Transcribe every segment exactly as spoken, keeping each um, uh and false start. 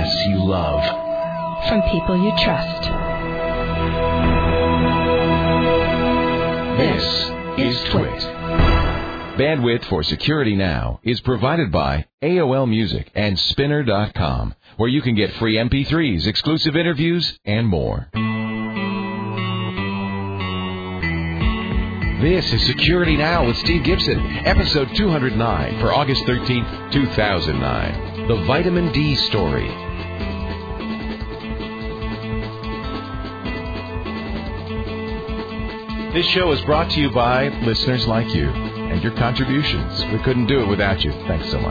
podcasts you love. From people you trust. This is Twit. Bandwidth for Security Now is provided by A O L Music and Spinner dot com, where you can get free M P threes, exclusive interviews, and more. This is Security Now with Steve Gibson, episode two hundred nine for August thirteenth, two thousand nine. The Vitamin D Story. This show is brought to you by listeners like you and your contributions. We couldn't do it without you. Thanks so much.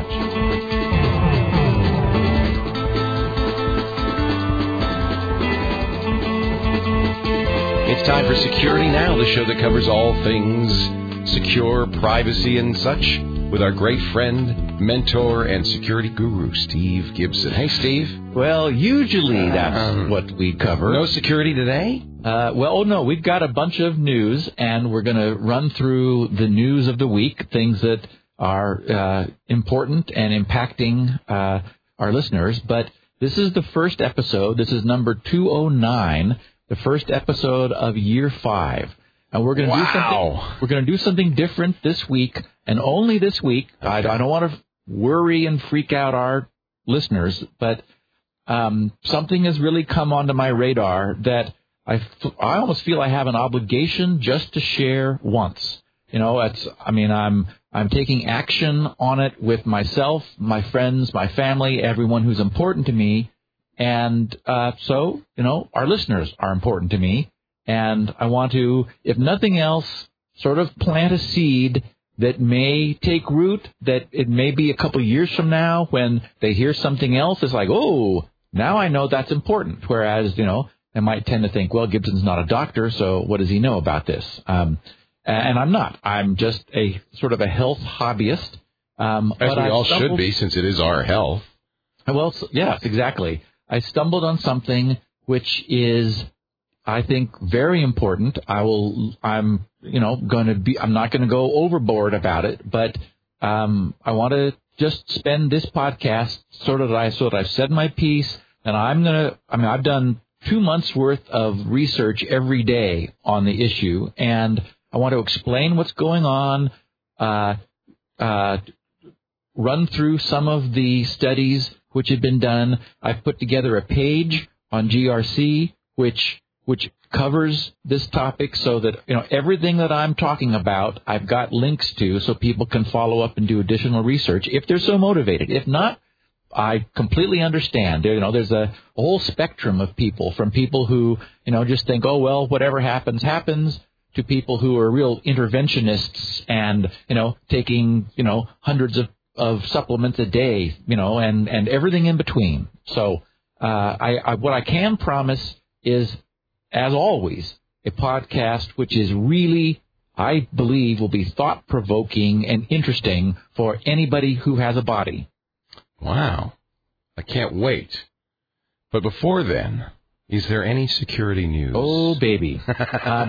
It's time for Security Now, the show that covers all things secure, privacy, and such, with our great friend, mentor, and security guru, Steve Gibson. Hey, Steve. Well, usually that's Um, what we cover. No security today? Uh, well, oh no, we've got a bunch of news, and we're going to run through the news of the week, things that are uh, important and impacting uh, our listeners. But this is the first episode. This is number two oh nine, the first episode of year five. And we're going to Wow. do something. We're going to do something different this week, and only this week. I, I don't want to worry and freak out our listeners, but um, something has really come onto my radar that I, f- I almost feel I have an obligation just to share once. You know, it's, I mean, I'm, I'm taking action on it with myself, my friends, my family, everyone who's important to me. And, uh, so, you know, our listeners are important to me. And I want to, if nothing else, sort of plant a seed that may take root, that it may be a couple of years from now when they hear something else. It's like, oh, now I know that's important. Whereas, you know, I might tend to think, well, Gibson's not a doctor, so what does he know about this? Um, and I'm not. I'm just a sort of a health hobbyist. Um, As but we I all stumbled, should be, since it is our health. Well, so, yes, exactly. I stumbled on something which is, I think, very important. I will, I'm, you know, going to be, I'm not going to go overboard about it, but um, I want to just spend this podcast sort of, I, so that I've said my piece, and I'm going to, I mean, I've done two months worth of research every day on the issue, and I want to explain what's going on, uh, uh, run through some of the studies which have been done. I've put together a page on G R C which which covers this topic so that, you know, everything that I'm talking about, I've got links to so people can follow up and do additional research if they're so motivated. If not, I completely understand. There, you know, there's a, a whole spectrum of people, from people who, you know, just think, oh, well, whatever happens, happens, to people who are real interventionists and, you know, taking, you know, hundreds of, of supplements a day, you know, and, and everything in between. So uh, I, I what I can promise is, as always, a podcast which is really, I believe, will be thought-provoking and interesting for anybody who has a body. Wow. I can't wait. But before then, is there any security news? Oh, baby. Um,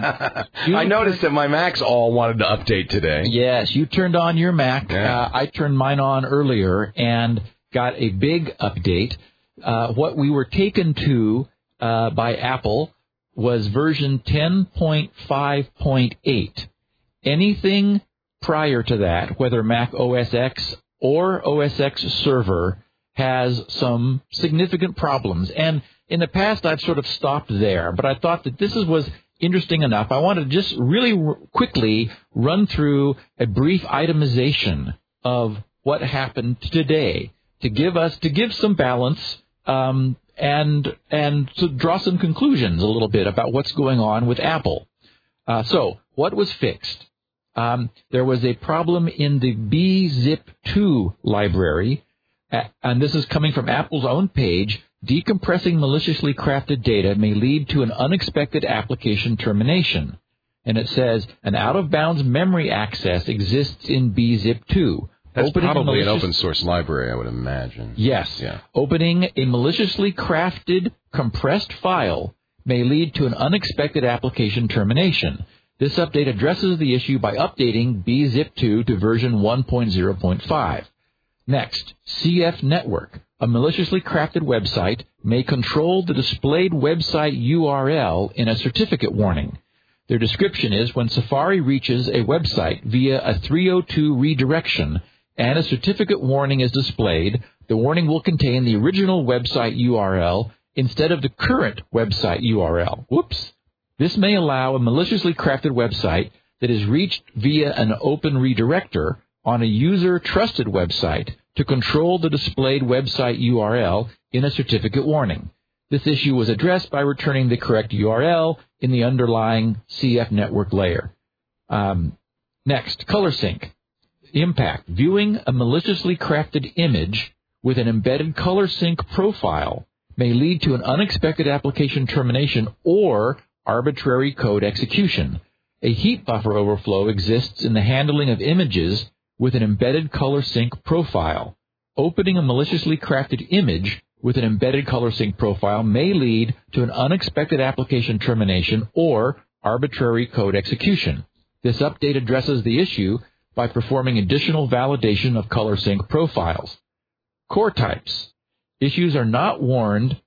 I noticed that my Macs all wanted to update today. Yes, you turned on your Mac. Yeah. Uh, I turned mine on earlier and got a big update. Uh, what we were taken to uh, by Apple was version ten point five point eight. Anything prior to that, whether Mac O S X or O S X Server, has some significant problems. And in the past, I've sort of stopped there, but I thought that this is, was interesting enough. I wanted to just really r- quickly run through a brief itemization of what happened today to give us, to give some balance, um, and and to draw some conclusions a little bit about what's going on with Apple. Uh, so, what was fixed? Um, there was a problem in the B zip two library, uh, and this is coming from Apple's own page. Decompressing maliciously crafted data may lead to an unexpected application termination. And it says, an out-of-bounds memory access exists in B zip two. That's Opening probably malicious... an open-source library, I would imagine. Yes. Yeah. Opening a maliciously crafted, compressed file may lead to an unexpected application termination. This update addresses the issue by updating B zip two to version one point oh point five. Next, C F Network. A maliciously crafted website may control the displayed website U R L in a certificate warning. Their description is when Safari reaches a website via a three oh two redirection and a certificate warning is displayed, the warning will contain the original website U R L instead of the current website U R L. Whoops. This may allow a maliciously crafted website that is reached via an open redirector on a user-trusted website to control the displayed website U R L in a certificate warning. This issue was addressed by returning the correct U R L in the underlying C F network layer. Um, next, ColorSync. Impact. Viewing a maliciously crafted image with an embedded ColorSync profile may lead to an unexpected application termination or arbitrary code execution. A heap buffer overflow exists in the handling of images with an embedded ColorSync profile. Opening a maliciously crafted image with an embedded ColorSync profile may lead to an unexpected application termination or arbitrary code execution. This update addresses the issue by performing additional validation of ColorSync profiles. Core types. Issues are not warned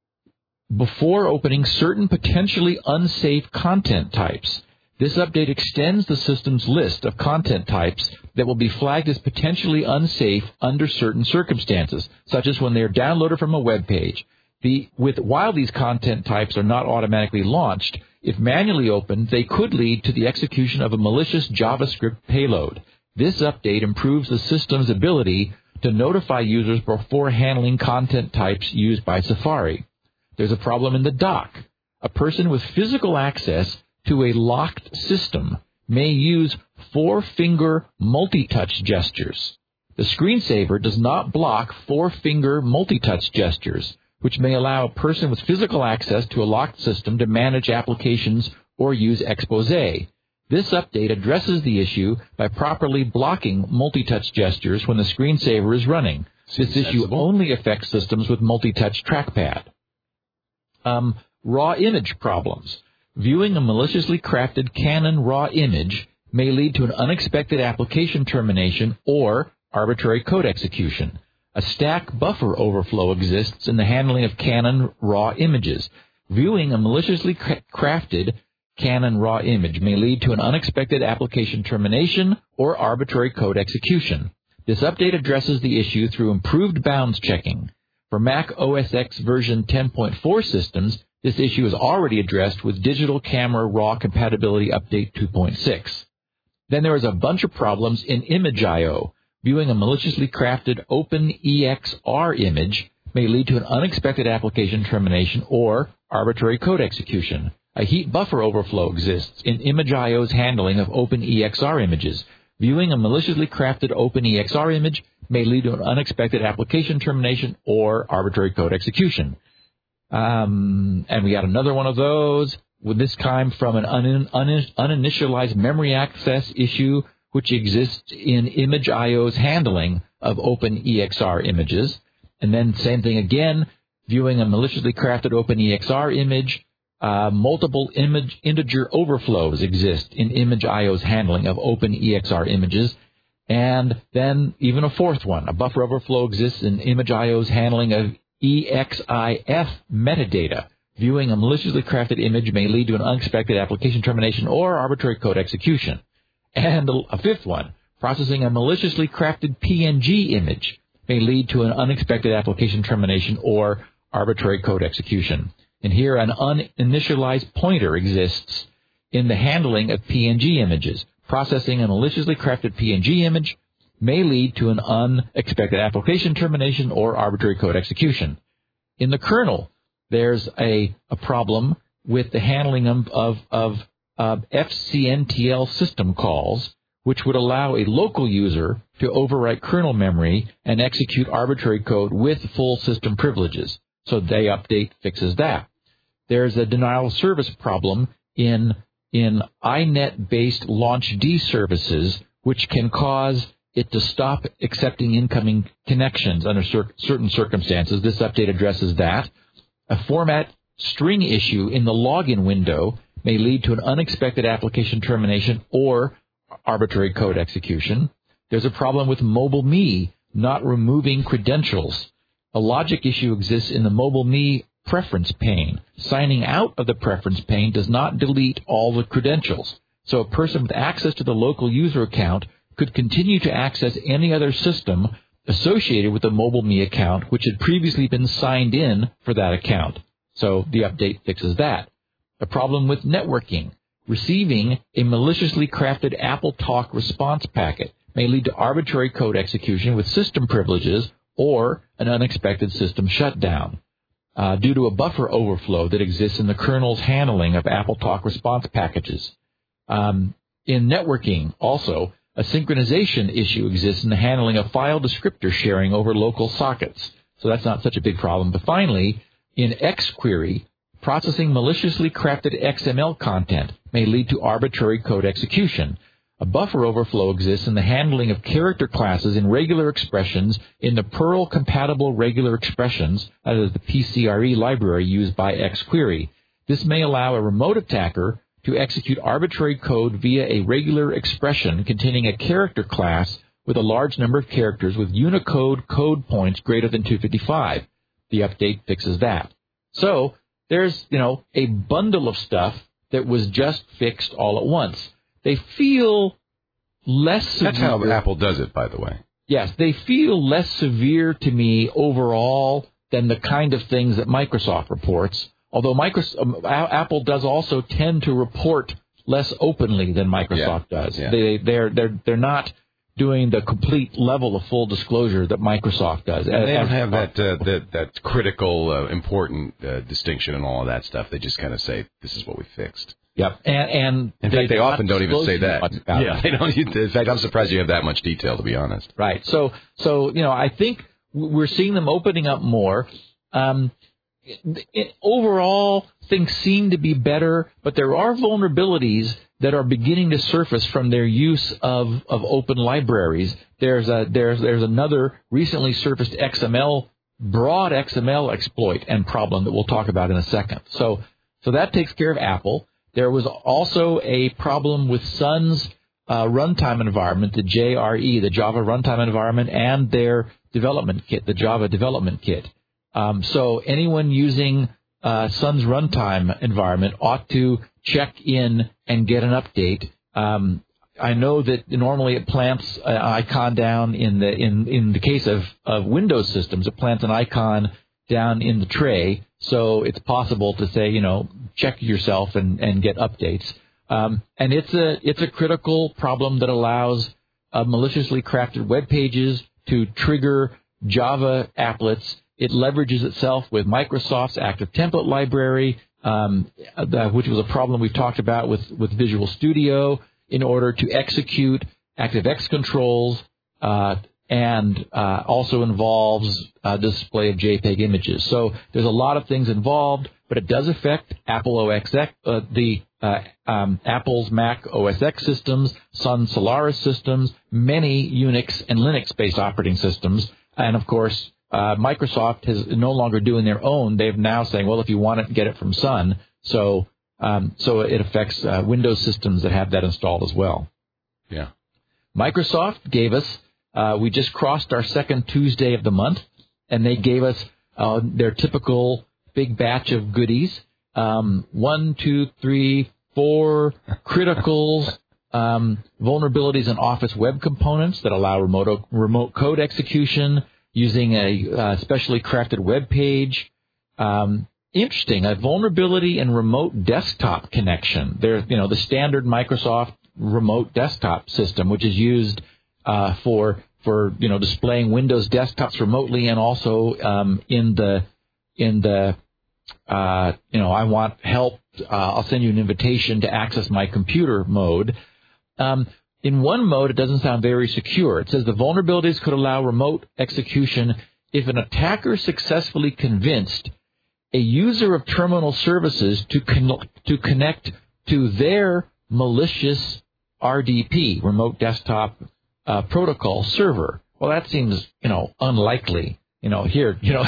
before opening certain potentially unsafe content types. This update extends the system's list of content types that will be flagged as potentially unsafe under certain circumstances, such as when they are downloaded from a web page. The, with, while these content types are not automatically launched, if manually opened, they could lead to the execution of a malicious JavaScript payload. This update improves the system's ability to notify users before handling content types used by Safari. There's a problem in the dock. A person with physical access to a locked system may use four-finger multi-touch gestures. The screensaver does not block four-finger multi-touch gestures, which may allow a person with physical access to a locked system to manage applications or use Expose. This update addresses the issue by properly blocking multi-touch gestures when the screensaver is running. This issue only affects systems with multi-touch trackpad. Um, raw image problems. Viewing a maliciously crafted Canon RAW image may lead to an unexpected application termination or arbitrary code execution. A stack buffer overflow exists in the handling of Canon RAW images. Viewing a maliciously crafted Canon RAW image may lead to an unexpected application termination or arbitrary code execution. This update addresses the issue through improved bounds checking. For Mac O S X version ten point four systems, this issue is already addressed with Digital Camera RAW Compatibility Update two point six. Then there is a bunch of problems in Image I O. Viewing a maliciously crafted OpenEXR image may lead to an unexpected application termination or arbitrary code execution. A heap buffer overflow exists in Image I O's handling of OpenEXR images. Viewing a maliciously crafted OpenEXR image may lead to an unexpected application termination or arbitrary code execution. Um, and we got another one of those, with this time from an un- un- uninitialized memory access issue, which exists in Image I O's handling of OpenEXR images. And then same thing again, viewing a maliciously crafted OpenEXR image, uh, multiple image integer overflows exist in Image I O's handling of OpenEXR images. And then even a fourth one, a buffer overflow exists in Image I O's handling of E X I F metadata. Viewing a maliciously crafted image may lead to an unexpected application termination or arbitrary code execution. And a fifth one, processing a maliciously crafted P N G image may lead to an unexpected application termination or arbitrary code execution. And here an uninitialized pointer exists in the handling of P N G images. Processing a maliciously crafted P N G image may lead to an unexpected application termination or arbitrary code execution. In the kernel, there's a, a problem with the handling of, of, of uh, F C N T L system calls, which would allow a local user to overwrite kernel memory and execute arbitrary code with full system privileges. So they update fixes that. There's a denial of service problem in, in I net-based LaunchD services, which can cause it to stop accepting incoming connections under cer- certain circumstances. This update addresses that. A format string issue in the login window may lead to an unexpected application termination or arbitrary code execution. There's a problem with MobileMe not removing credentials. A logic issue exists in the MobileMe preference pane. Signing out of the preference pane does not delete all the credentials. So a person with access to the local user account could continue to access any other system associated with the MobileMe account, which had previously been signed in for that account. So the update fixes that. A problem with networking. Receiving a maliciously crafted AppleTalk response packet may lead to arbitrary code execution with system privileges or an unexpected system shutdown uh, due to a buffer overflow that exists in the kernel's handling of AppleTalk response packages. Um, in networking, also, a synchronization issue exists in the handling of file descriptor sharing over local sockets. So that's not such a big problem. But finally, in xQuery, processing maliciously crafted X M L content may lead to arbitrary code execution. A buffer overflow exists in the handling of character classes in regular expressions in the Perl-compatible regular expressions, that is the P C R E library used by xQuery. This may allow a remote attacker to execute arbitrary code via a regular expression containing a character class with a large number of characters with Unicode code points greater than two fifty-five. The update fixes that. So there's, you know, a bundle of stuff that was just fixed all at once. They feel less severe. That's how Apple does it, by the way. Yes, they feel less severe to me overall than the kind of things that Microsoft reports. Although Microsoft, um, Apple does also tend to report less openly than Microsoft yeah. does. Yeah. They, they're they're they're not doing the complete level of full disclosure that Microsoft does. And they don't have that uh, that that critical, uh, important uh, distinction and all of that stuff. They just kind of say, "This is what we fixed." Yep, and, and in fact, they often don't even say that. Yeah, they don't. In fact, I'm surprised you have that much detail, to be honest. Right. So, so you know, I think we're seeing them opening up more. Um, it, it, overall, things seem to be better, but there are vulnerabilities that are beginning to surface from their use of, of open libraries. There's a there's there's another recently surfaced X M L broad X M L exploit and problem that we'll talk about in a second. So, so that takes care of Apple. There was also a problem with Sun's uh, runtime environment, the J R E, the Java runtime environment, and their development kit, the Java development kit. Um, so anyone using uh, Sun's runtime environment ought to check in and get an update. Um, I know that normally it plants an icon down in the in, in the case of, of Windows systems, it plants an icon down in the tray. So it's possible to say, you know, check yourself and, and get updates. Um, and it's a it's a critical problem that allows uh, maliciously crafted web pages to trigger Java applets. It leverages itself with Microsoft's Active Template Library, um, the, which was a problem we've talked about with, with Visual Studio, in order to execute ActiveX controls, uh, and uh, also involves uh, display of JPEG images. So there's a lot of things involved, but it does affect Apple O S X, uh, the uh, um, Apple's Mac O S X systems, Sun Solaris systems, many Unix and Linux-based operating systems, and of course, uh, Microsoft is no longer doing their own. They're now saying, well, if you want it, get it from Sun. So, um, so it affects uh, Windows systems that have that installed as well. Yeah. Microsoft gave us. Uh, we just crossed our second Tuesday of the month, and they gave us uh, their typical big batch of goodies. Um, one, two, three, four critical um, vulnerabilities in Office web components that allow remote remote code execution using a uh, specially crafted web page. Um, interesting, a vulnerability in remote desktop connection. There's, you know, the standard Microsoft remote desktop system, which is used uh, for for you know displaying Windows desktops remotely, and also um, in the in the uh, you know I want help. Uh, I'll send you an invitation to access my computer mode. Um, in one mode, it doesn't sound very secure. It says the vulnerabilities could allow remote execution if an attacker successfully convinced a user of terminal services to con- to connect to their malicious R D P, remote desktop uh, protocol server. Well, that seems, you know, unlikely. You know, here, you know,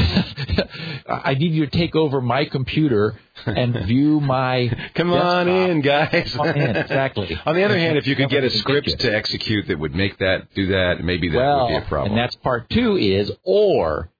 I need you to take over my computer and view my Come desktop. on in, guys. Come on in, exactly. On the other hand, if you could get a script to execute that would make that, do that, maybe that well, would be a problem. And that's part two is, or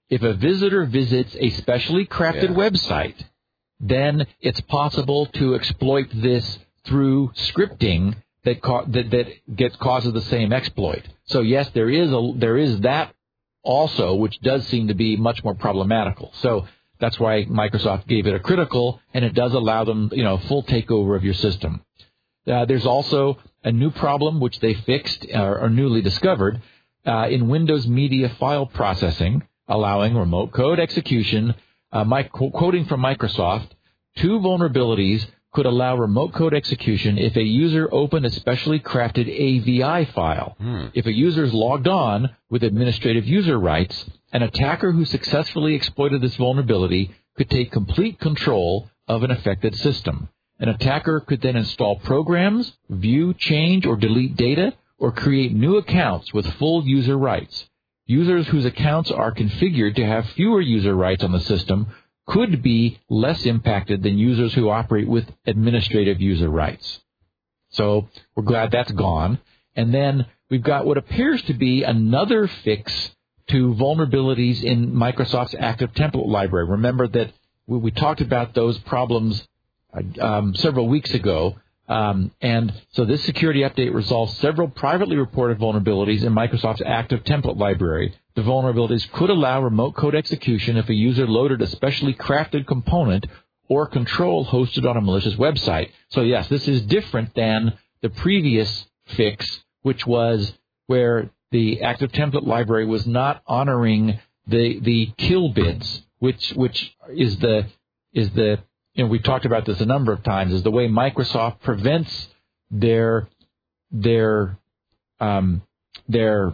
If a visitor visits a specially crafted Yeah. website, then it's possible to exploit this through scripting that ca- that, that gets causes the same exploit. So yes, there is a there is that also, which does seem to be much more problematical. So that's why Microsoft gave it a critical, and it does allow them, you know, full takeover of your system. Uh, there's also a new problem which they fixed or, or newly discovered uh, in Windows Media File Processing, allowing remote code execution. Uh, my, quoting from Microsoft, two vulnerabilities could allow remote code execution if a user opened a specially crafted A V I file. Hmm. If a user is logged on with administrative user rights, an attacker who successfully exploited this vulnerability could take complete control of an affected system. An attacker could then install programs, view, change, or delete data, or create new accounts with full user rights. Users whose accounts are configured to have fewer user rights on the system could be less impacted than users who operate with administrative user rights. So we're glad that's gone. And then we've got what appears to be another fix to vulnerabilities in Microsoft's Active Template Library. Remember that we, we talked about those problems um, several weeks ago. Um, and so this security update resolves several privately reported vulnerabilities in Microsoft's Active Template Library. The vulnerabilities could allow remote code execution if a user loaded a specially crafted component or control hosted on a malicious website. So yes, this is different than the previous fix, which was where the Active Template Library was not honoring the the kill bits, which which is the is the you know, we've talked about this a number of times, is the way Microsoft prevents their their um, their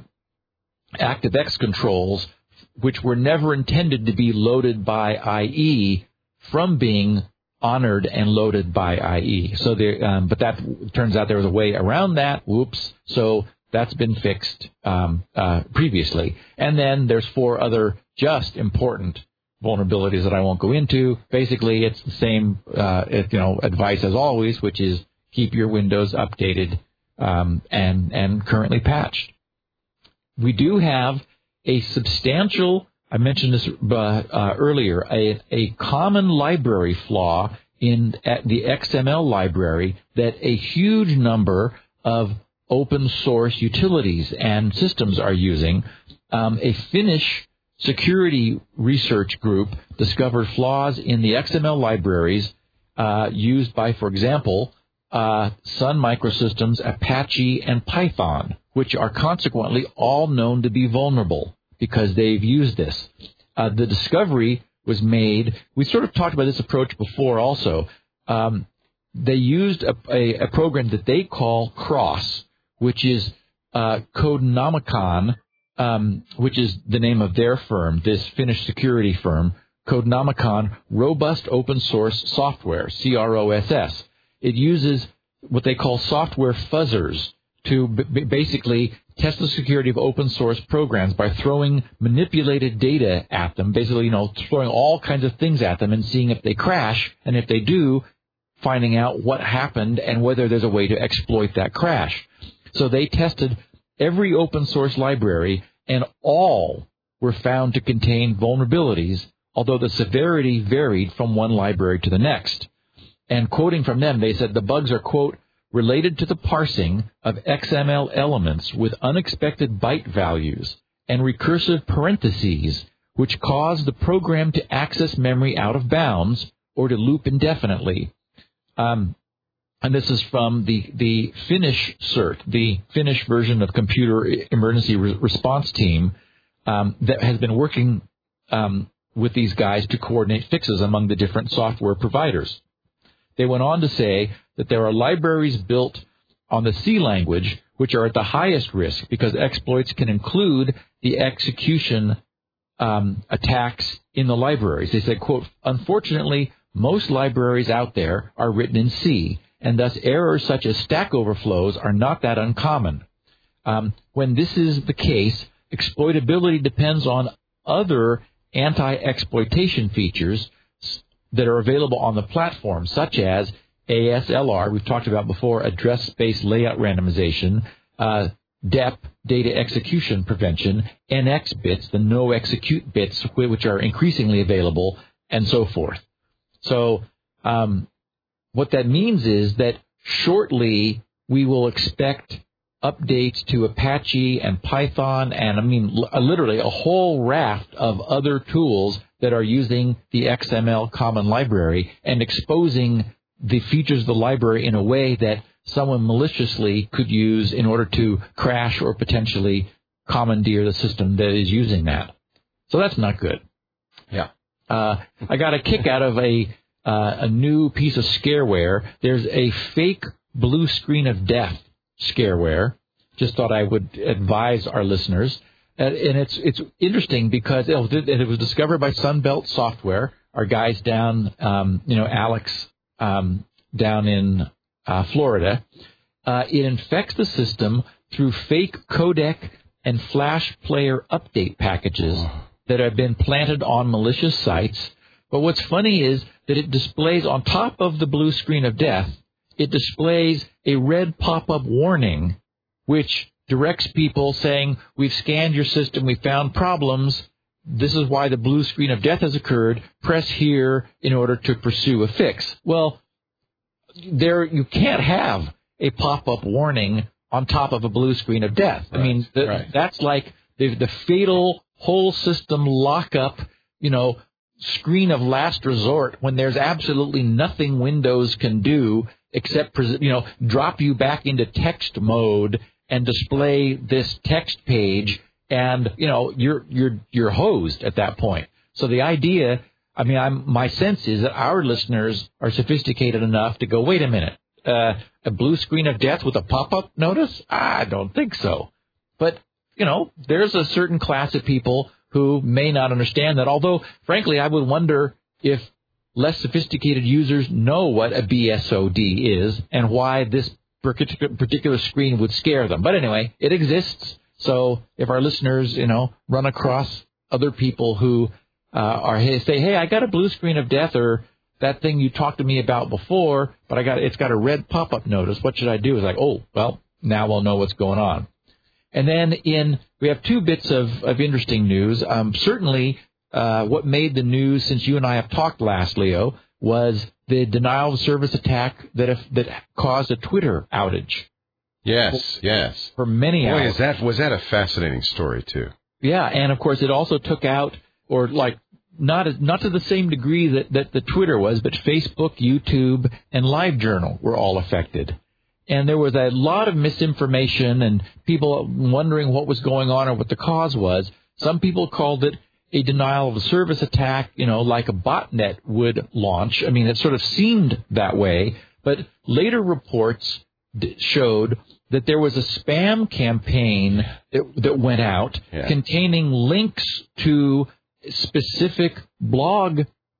ActiveX controls, which were never intended to be loaded by I E, from being honored and loaded by I E. So there, um, but that turns out there was a way around that. Whoops! So that's been fixed um, uh, previously. And then there's four other just important vulnerabilities that I won't go into. Basically, it's the same, uh, it, you know, advice as always, which is keep your Windows updated um, and and currently patched. We do have a substantial, I mentioned this uh, uh, earlier, a, a common library flaw in at the X M L library that a huge number of open source utilities and systems are using. Um, a Finnish security research group discovered flaws in the X M L libraries uh, used by, for example, uh, Sun Microsystems, Apache, and Python, which are consequently all known to be vulnerable because they've used this. Uh, the discovery was made, we sort of talked about this approach before also. Um, they used a, a, a program that they call CROSS, which is uh, Codenomicon, um, which is the name of their firm, this Finnish security firm, Codenomicon Robust Open Source Software, C R O S S. It uses what they call software fuzzers to b- basically test the security of open source programs by throwing manipulated data at them, basically, you know, throwing all kinds of things at them and seeing if they crash, and if they do, finding out what happened and whether there's a way to exploit that crash. So they tested every open source library, and all were found to contain vulnerabilities, although the severity varied from one library to the next. And quoting from them, they said the bugs are, quote, related to the parsing of X M L elements with unexpected byte values and recursive parentheses, which cause the program to access memory out of bounds or to loop indefinitely. Um, and this is from the, the Finnish CERT, the Finnish version of Computer Emergency Re- Response Team, um, that has been working um, with these guys to coordinate fixes among the different software providers. They went on to say that there are libraries built on the C language which are at the highest risk because exploits can include the execution um, attacks in the libraries. They said, quote, unfortunately, most libraries out there are written in C, and thus errors such as stack overflows are not that uncommon. Um, when this is the case, exploitability depends on other anti-exploitation features that are available on the platform, such as A S L R, we've talked about before, address space layout randomization, uh, D E P, data execution prevention, N X bits, the no execute bits, which are increasingly available, and so forth. So um, what that means is that shortly we will expect updates to Apache and Python and, I mean, l- literally a whole raft of other tools that are using the X M L Common Library and exposing the features of the library in a way that someone maliciously could use in order to crash or potentially commandeer the system that is using that. So that's not good. Yeah. Uh, I got a kick out of a uh, a new piece of scareware. There's a fake blue screen of death scareware. Just thought I would advise our listeners. And it's it's interesting because it was discovered by Sunbelt Software, our guys down, um, you know, Alex um, down in uh, Florida. Uh, it infects the system through fake codec and flash player update packages that have been planted on malicious sites. But what's funny is that it displays on top of the blue screen of death, it displays a red pop-up warning, which directs people saying, we've scanned your system, we found problems, this is why the blue screen of death has occurred, press here in order to pursue a fix. Well, there you can't have a pop-up warning on top of a blue screen of death. Right. I mean, the, right. that's like the, the fatal whole system lockup, you know, screen of last resort when there's absolutely nothing Windows can do except, you know, drop you back into text mode and display this text page, and you know you're you're you're hosed at that point. So the idea, I mean, I'm, my sense is that our listeners are sophisticated enough to go, wait a minute, uh, a blue screen of death with a pop-up notice? I don't think so. But you know, there's a certain class of people who may not understand that. Although, frankly, I would wonder if less sophisticated users know what a B S O D is and why this particular screen would scare them. But anyway, it exists. So if our listeners, you know, run across other people who uh, are say, hey, I got a blue screen of death, or that thing you talked to me about before, but I got it's got a red pop-up notice. What should I do? It's like, oh, well, now we'll know what's going on. And then in we have two bits of, of interesting news. Um, certainly, uh, what made the news since you and I have talked last, Leo, was the denial of service attack that if, that caused a Twitter outage. Yes, for, yes. For many Boy, hours. Boy, is that, was that a fascinating story, too. Yeah, and of course it also took out, or like, not not to the same degree that, that the Twitter was, but Facebook, YouTube, and LiveJournal were all affected. And there was a lot of misinformation and people wondering what was going on or what the cause was. Some people called it a denial of service attack, you know, like a botnet would launch. I mean, it sort of seemed that way, but later reports d- showed that there was a spam campaign that, that went out yeah. containing links to specific blog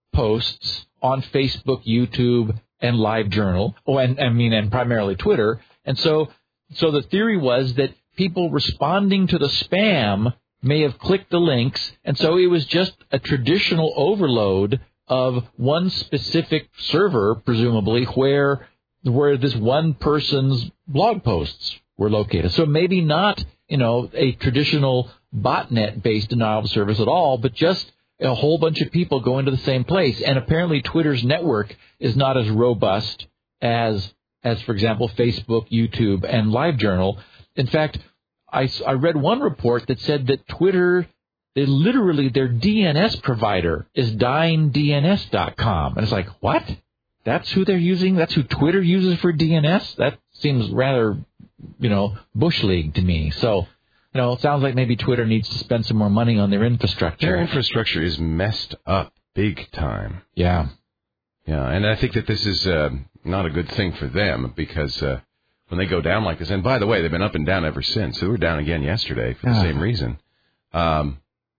posts on Facebook, YouTube, and LiveJournal, oh, and I mean, and primarily Twitter. And so, so the theory was that people responding to the spam may have clicked the links, and so it was just a traditional overload of one specific server, presumably, where where this one person's blog posts were located. So maybe not, you know, a traditional botnet-based denial of service at all, but just a whole bunch of people going to the same place. And apparently Twitter's network is not as robust as, as for example, Facebook, YouTube, and LiveJournal. In fact, I, I read one report that said that Twitter, they literally, their D N S provider is dying D N S dot com. And it's like, what? That's who they're using? That's who Twitter uses for D N S? That seems rather, you know, Bush League to me. So, you know, it sounds like maybe Twitter needs to spend some more money on their infrastructure. Their infrastructure is messed up big time. Yeah. Yeah, and I think that this is uh, not a good thing for them because uh, when they go down like this, and by the way, they've been up and down ever since. They were down again yesterday for the ah. same reason. Um,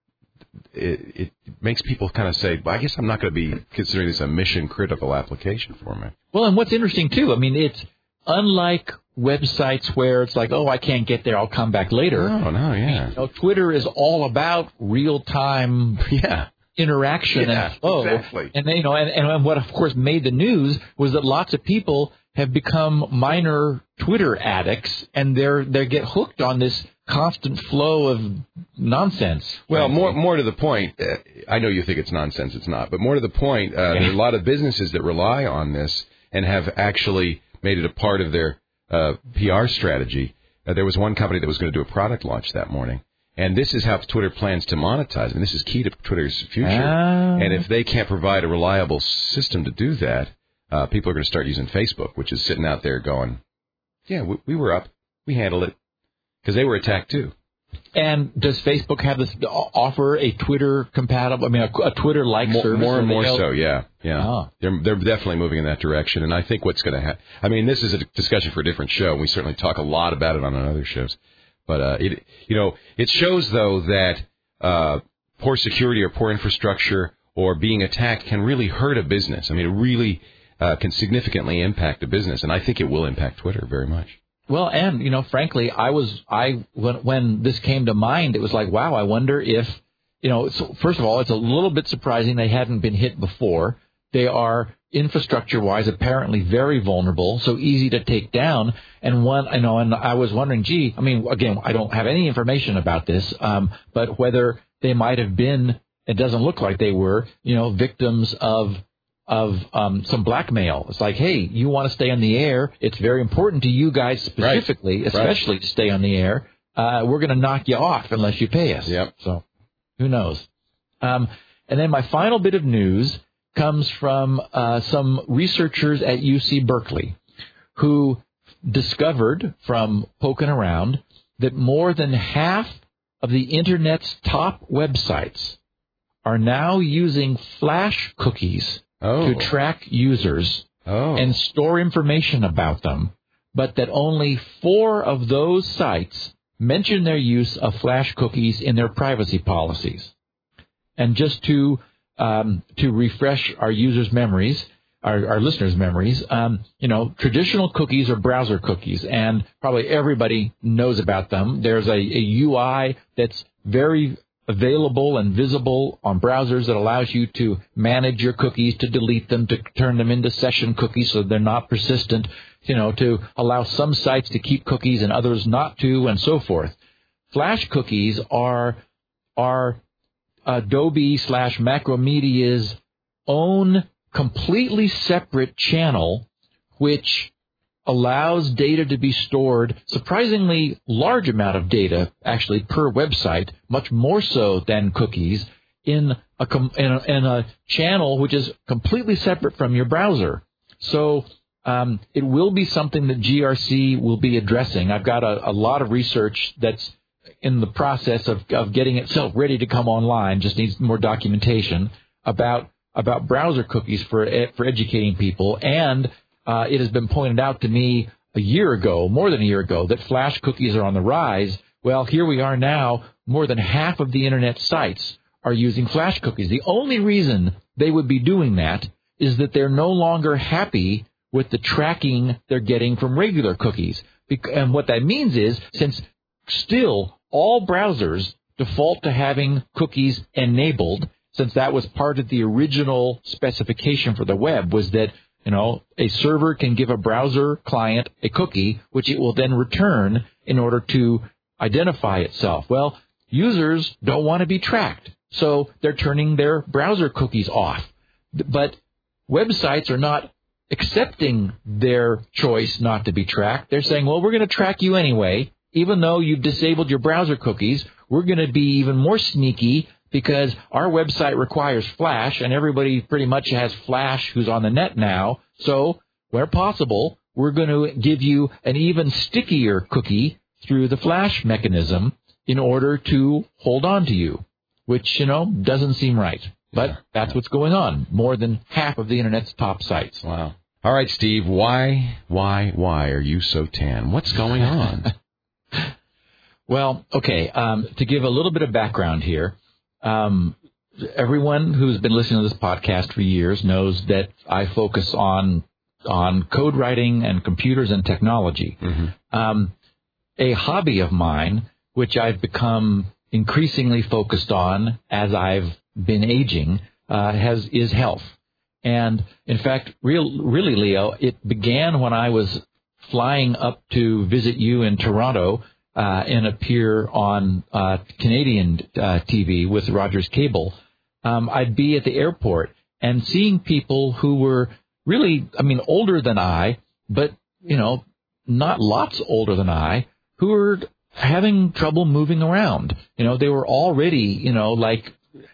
it, it makes people kind of say, well, I guess I'm not going to be considering this a mission-critical application for me. Well, and what's interesting, too, I mean, it's unlike websites where it's like, oh, I can't get there, I'll come back later. Oh, no, yeah. You know, Twitter is all about real-time yeah. interaction yeah, and flow. Exactly. And, you know, and, and what, of course, made the news was that lots of people have become minor Twitter addicts, and they're they get hooked on this constant flow of nonsense. Well, more more to the point, uh, I know you think it's nonsense. It's not. But more to the point, uh, there are a lot of businesses that rely on this and have actually made it a part of their uh, P R strategy. Uh, there was one company that was going to do a product launch that morning. And this is how Twitter plans to monetize. And this is key to Twitter's future. Ah. And if they can't provide a reliable system to do that, uh, people are going to start using Facebook, which is sitting out there going, yeah, we, we were up. We handled it. Because they were attacked, too. And does Facebook have this offer a Twitter compatible, I mean, a, a Twitter-like more, service? More and more go? so, yeah. yeah. Ah. They're, they're definitely moving in that direction. And I think what's going to happen, I mean, this is a discussion for a different show. We certainly talk a lot about it on other shows. But, uh, it, you know, it shows, though, that uh, poor security or poor infrastructure or being attacked can really hurt a business. I mean, it really uh, can significantly impact a business. And I think it will impact Twitter very much. Well, and, you know, frankly, I was, I, when, when this came to mind, it was like, wow, I wonder if, you know, so first of all, it's a little bit surprising they hadn't been hit before. They are infrastructure-wise apparently very vulnerable, so easy to take down. And one, you know, and I was wondering, gee, I mean, again, I don't have any information about this, um, but whether they might have been, it doesn't look like they were, you know, victims of of um, some blackmail. It's like, hey, you want to stay on the air. It's very important to you guys specifically, right. especially right. to stay on the air. Uh, we're going to knock you off unless you pay us. Yep. So who knows? Um, and then my final bit of news comes from uh, some researchers at U C Berkeley who discovered from poking around that more than half of the Internet's top websites are now using flash cookies Oh. to track users oh. and store information about them, but that only four of those sites mention their use of flash cookies in their privacy policies. And just to um, to refresh our users' memories, our, our listeners' memories, um, you know, traditional cookies are browser cookies, and probably everybody knows about them. There's a, a U I that's very available and visible on browsers that allows you to manage your cookies, to delete them, to turn them into session cookies so they're not persistent, you know, to allow some sites to keep cookies and others not to, and so forth. Flash cookies are are Adobe slash Macromedia's own completely separate channel, which allows data to be stored, surprisingly large amount of data, actually, per website, much more so than cookies, in a, in a, in a channel which is completely separate from your browser. So um, it will be something that G R C will be addressing. I've got a, a lot of research that's in the process of, of getting itself ready to come online, just needs more documentation about about browser cookies for for educating people. And Uh, it has been pointed out to me a year ago, more than a year ago, that flash cookies are on the rise. Well, here we are now. More than half of the Internet sites are using flash cookies. The only reason they would be doing that is that they're no longer happy with the tracking they're getting from regular cookies. And what that means is, since still all browsers default to having cookies enabled, since that was part of the original specification for the web, was that You know, a server can give a browser client a cookie, which it will then return in order to identify itself. Well, users don't want to be tracked, so they're turning their browser cookies off. But websites are not accepting their choice not to be tracked. They're saying, well, we're going to track you anyway. Even though you've disabled your browser cookies, we're going to be even more sneaky, because our website requires Flash, and everybody pretty much has Flash who's on the net now. So, where possible, we're going to give you an even stickier cookie through the Flash mechanism in order to hold on to you, which, you know, doesn't seem right. But yeah, that's yeah. what's going on. More than half of the Internet's top sites. Wow. All right, Steve, why, why, why are you so tan? What's going on? Well, okay, um, to give a little bit of background here, Um, everyone who's been listening to this podcast for years knows that I focus on on code writing and computers and technology. Mm-hmm. Um, a hobby of mine, which I've become increasingly focused on as I've been aging, uh, has is health. And in fact, real, really, Leo, it began when I was flying up to visit you in Toronto uh, and appear on uh, Canadian uh, T V with Rogers Cable. Um, I'd be at the airport and seeing people who were really, I mean, older than I, but, you know, not lots older than I, who were having trouble moving around. You know, they were already, you know, like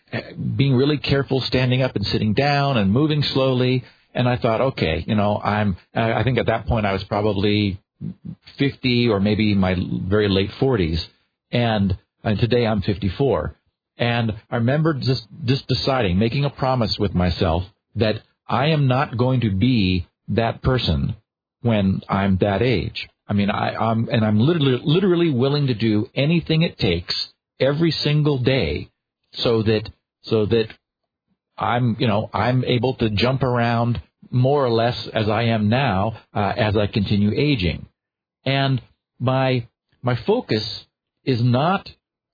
being really careful standing up and sitting down and moving slowly. And I thought, okay, you know, I'm, I think at that point I was probably fifty or maybe my very late forties. And, and today I'm fifty-four. And I remember just, just deciding, making a promise with myself that I am not going to be that person when I'm that age. I mean, I, I'm, and I'm literally, literally willing to do anything it takes every single day so that, so that I'm, you know, I'm able to jump around more or less as I am now, uh, as I continue aging. And my, my focus is not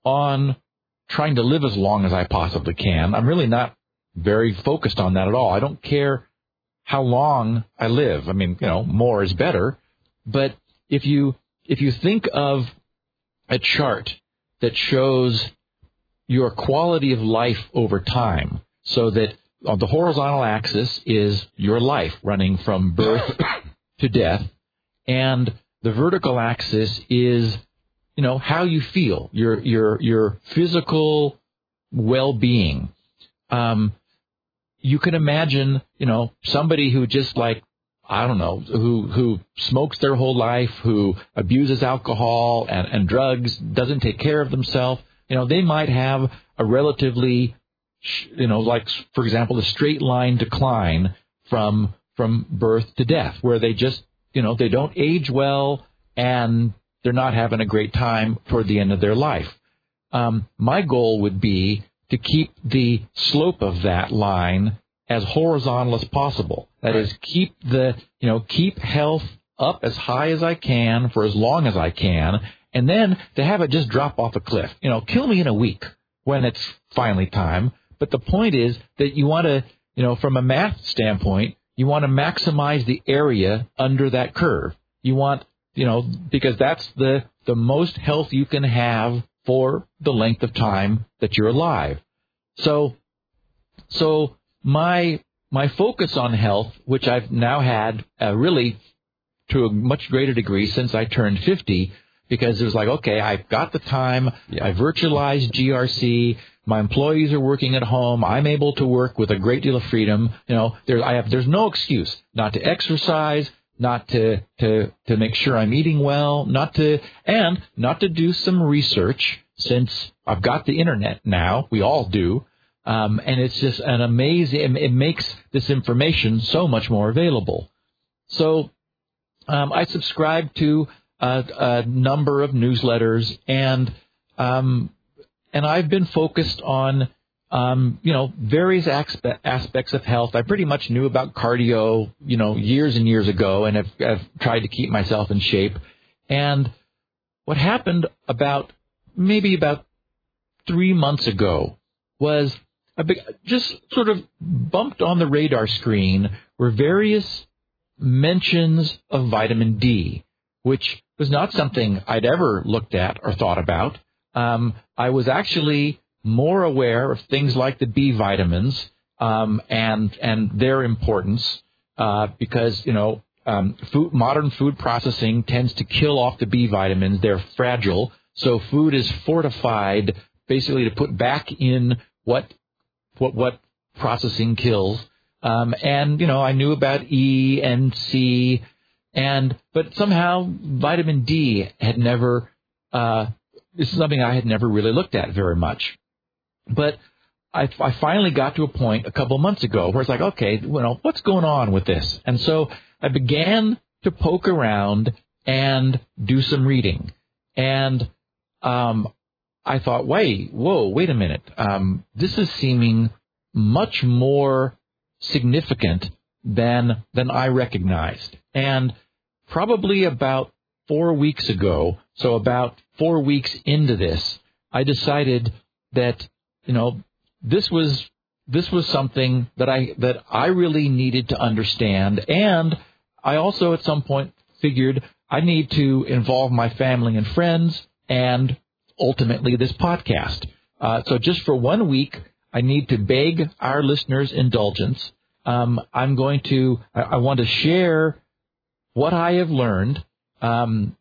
on trying to live as long as I possibly can. I'm really not very focused on that at all. I don't care how long I live. I mean, you know, more is better. But if you, if you think of a chart that shows your quality of life over time, so that on the horizontal axis is your life running from birth to death, and the vertical axis is, you know, how you feel, your your your physical well-being. Um, you can imagine, you know, somebody who just like, I don't know, who who smokes their whole life, who abuses alcohol and, and drugs, doesn't take care of themselves. You know, they might have a relatively, you know, like, for example, a straight line decline from from birth to death, where they just, you know, they don't age well and they're not having a great time toward the end of their life. Um, my goal would be to keep the slope of that line as horizontal as possible. That right. is, keep the, you know, keep health up as high as I can for as long as I can, and then to have it just drop off a cliff. You know, kill me in a week when it's finally time. But the point is that you want to, you know, from a math standpoint, you want to maximize the area under that curve. You want, you know, because that's the, the most health you can have for the length of time that you're alive. So, so my, my focus on health, which I've now had uh, really to a much greater degree since I turned fifty, because it was like, okay, I've got the time, yeah. I virtualized G R C, my employees are working at home, I'm able to work with a great deal of freedom. You know, there, I have, there's no excuse not to exercise, not to, to, to make sure I'm eating well, not to, and not to do some research, since I've got the internet now, we all do, um, and it's just an amazing, it makes this information so much more available. So, um, I subscribe to a, a number of newsletters, and, um, and I've been focused on, um, you know, various aspe- aspects of health. I pretty much knew about cardio, you know, years and years ago, and have, have tried to keep myself in shape. And what happened about, maybe about three months ago was I be- just sort of bumped on the radar screen were various mentions of vitamin D, which was not something I'd ever looked at or thought about. Um, I was actually more aware of things like the B vitamins um, and and their importance uh, because, you know, um, food, modern food processing tends to kill off the B vitamins. They're fragile, so food is fortified basically to put back in what what what processing kills. Um, and you know, I knew about E and C, and but somehow vitamin D had never. Uh, this is something I had never really looked at very much. But I, I finally got to a point a couple months ago where it's like, okay, you know, what's going on with this? And so I began to poke around and do some reading. And um, I thought, wait, whoa, wait a minute. Um, this is seeming much more significant than than I recognized. And probably about four weeks ago, so about four weeks into this, I decided that, you know, this was this was something that I that I really needed to understand, and I also at some point figured I need to involve my family and friends, and ultimately this podcast. Uh, so just for one week, I need to beg our listeners' indulgence. Um, I'm going to I, I want to share what I have learned, um,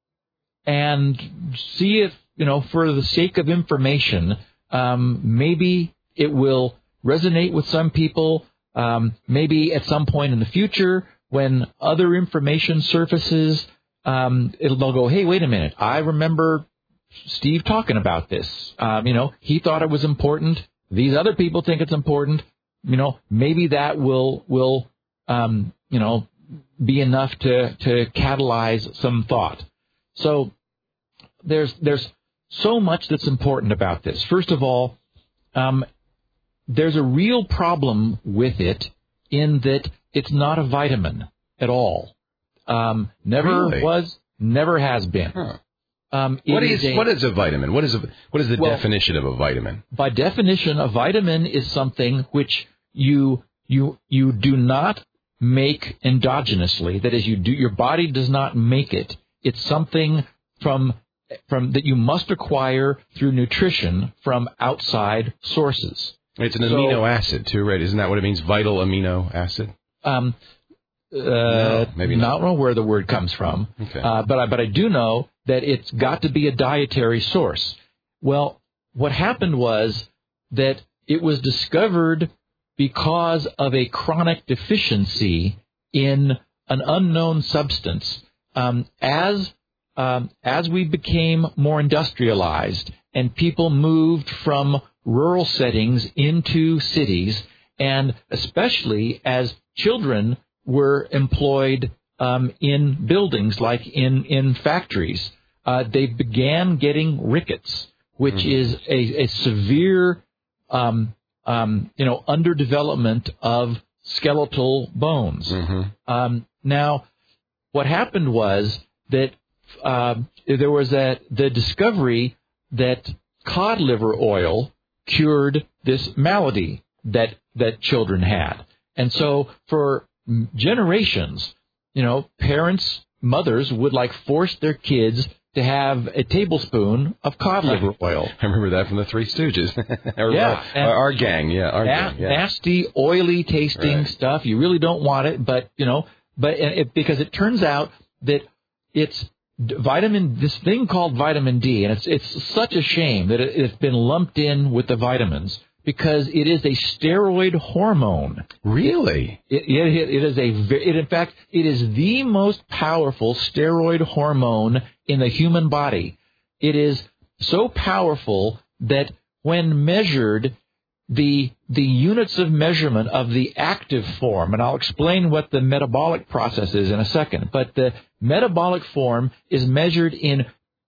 and see if, you know, for the sake of information, um, maybe it will resonate with some people. Um, maybe at some point in the future, when other information surfaces, um, it'll they'll go, hey, wait a minute, I remember Steve talking about this. Um, you know, he thought it was important. These other people think it's important. You know, maybe that will will um, you know be enough to to catalyze some thought. So there's there's so much that's important about this. First of all, um, there's a real problem with it in that it's not a vitamin at all. Um, never Really? was, never has been. Huh. Um, What it is a, what is a vitamin? What is a, what is the Well, definition of a vitamin? By definition, a vitamin is something which you you you do not make endogenously. That is, you do your body does not make it. It's something from from that you must acquire through nutrition from outside sources. It's an So- amino acid too, right? Isn't that what it means? Vital amino acid. Um, uh, No, maybe not. not know where the word comes from, Okay. uh, but I, but I do know that it's got to be a dietary source. Well, what happened was that it was discovered because of a chronic deficiency in an unknown substance. Um, as um, as we became more industrialized and people moved from rural settings into cities, and especially as children were employed um, in buildings like in, in factories, uh, they began getting rickets, which Mm-hmm. is a, a severe, um, um, you know, underdevelopment of skeletal bones. Mm-hmm. Um, now, what happened was that uh, there was a, the discovery that cod liver oil cured this malady that that children had. And so for generations, you know, parents, mothers would like force their kids to have a tablespoon of cod liver oil. I remember that from the Three Stooges. Or, Yeah, uh, our, our gang, yeah, our Na- gang, yeah. Nasty, oily tasting Right. stuff. You really don't want it, but, you know, but it, because it turns out that it's vitamin, this thing called vitamin D, and it's it's such a shame that it, it's been lumped in with the vitamins because it is a steroid hormone. Really? It, it, it is a, ve- it, in fact, it is the most powerful steroid hormone in the human body. It is so powerful that when measured, the the units of measurement of the active form, and I'll explain what the metabolic process is in a second, but the metabolic form is measured in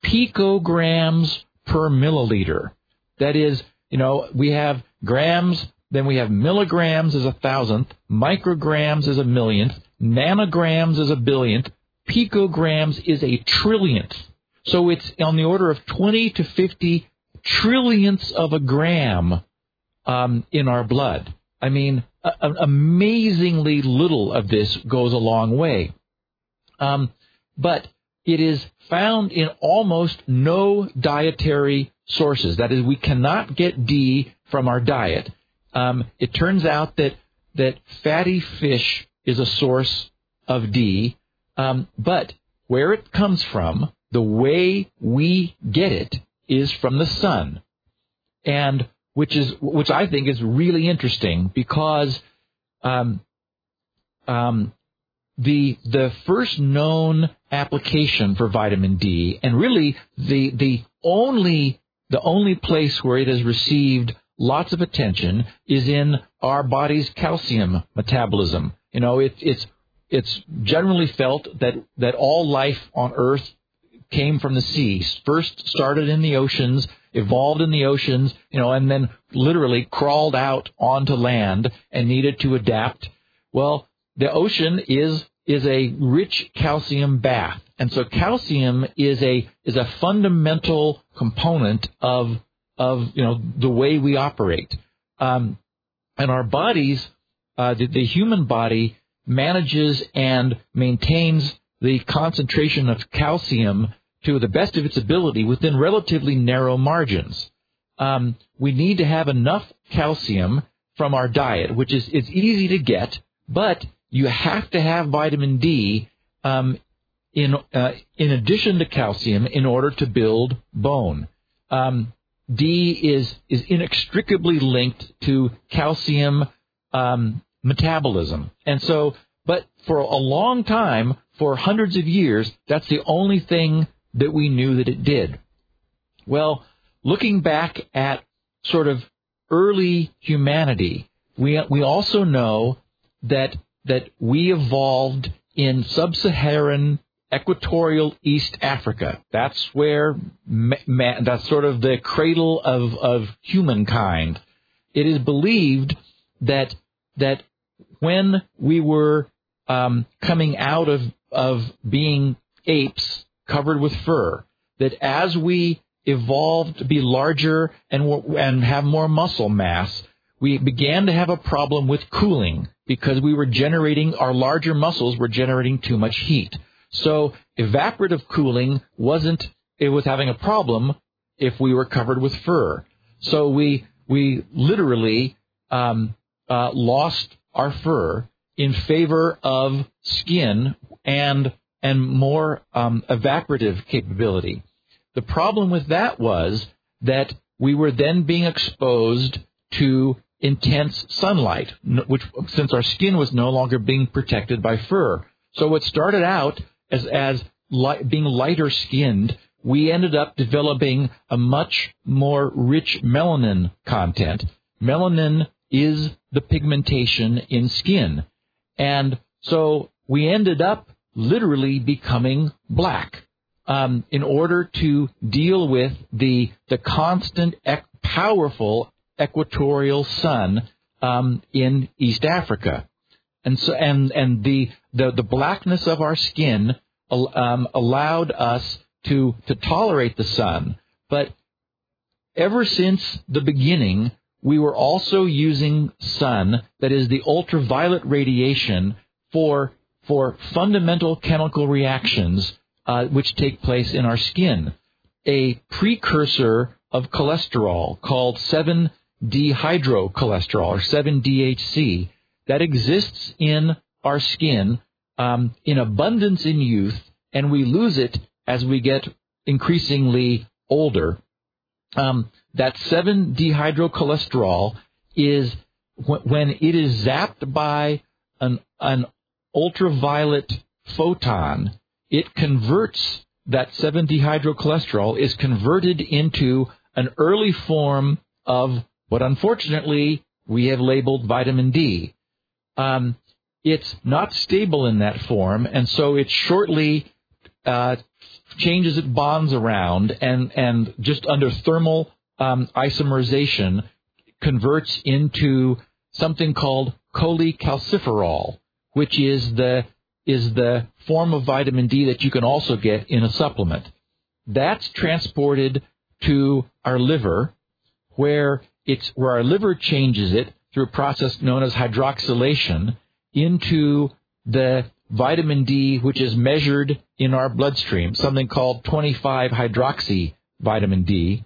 picograms per milliliter. That is, you know, we have grams, then we have milligrams as a thousandth, micrograms as a millionth, nanograms as a billionth, picograms is a trillionth. So it's on the order of twenty to fifty trillionths of a gram um, in our blood. I mean, a, a, amazingly little of this goes a long way. Um, but it is found in almost no dietary sources. That is, we cannot get D from our diet. Um, it turns out that that fatty fish is a source of D, um, but where it comes from, the way we get it is from the sun, and which is which I think is really interesting because um, um, the the first known application for vitamin D, and really the the only the only place where it has received lots of attention is in our body's calcium metabolism. You know, it, it's it's generally felt that that all life on Earth came from the sea. First started in the oceans, evolved in the oceans, you know, and then literally crawled out onto land and needed to adapt. Well, the ocean is is a rich calcium bath. And so calcium is a is a fundamental component of of you know the way we operate. Um, and our bodies, uh, the, the human body manages and maintains the concentration of calcium to the best of its ability within relatively narrow margins. Um, we need to have enough calcium from our diet, which is it's easy to get, but you have to have vitamin D um, in uh, in addition to calcium in order to build bone. Um, D is is inextricably linked to calcium um, metabolism, and so, but for a long time, for hundreds of years, that's the only thing that we knew that it did. Well, looking back at sort of early humanity, we we also know that that we evolved in sub-Saharan equatorial East Africa. That's where ma- ma- that's sort of the cradle of, of humankind. It is believed that that when we were um, coming out of of being apes covered with fur, that as we evolved to be larger and and have more muscle mass, we began to have a problem with cooling because we were generating, our larger muscles were generating too much heat. So evaporative cooling wasn't, it was having a problem if we were covered with fur. So we we literally um, uh, lost our fur in favor of skin and and more um, evaporative capability. The problem with that was that we were then being exposed to intense sunlight, which since our skin was no longer being protected by fur. So what started out as as light, being lighter skinned, we ended up developing a much more rich melanin content. Melanin is the pigmentation in skin. And so we ended up literally becoming black. Um, in order to deal with the the constant, ec- powerful equatorial sun um, in East Africa, and so and and the the, the blackness of our skin um, allowed us to to tolerate the sun. But ever since the beginning, we were also using sun, that is the ultraviolet radiation, for for fundamental chemical reactions Uh, which take place in our skin. A precursor of cholesterol called seven dehydrocholesterol, or seven D H C, that exists in our skin um, in abundance in youth, and we lose it as we get increasingly older. Um, that seven dehydrocholesterol is, w- when it is zapped by an, an ultraviolet photon, it converts, that seven dehydrocholesterol is converted into an early form of what unfortunately we have labeled vitamin D. Um, it's not stable in that form, and so it shortly uh, changes its bonds around and, and just under thermal um, isomerization converts into something called cholecalciferol, which is the is the form of vitamin D that you can also get in a supplement. That's transported to our liver, where it's where our liver changes it through a process known as hydroxylation into the vitamin D, which is measured in our bloodstream, something called twenty-five hydroxy vitamin D,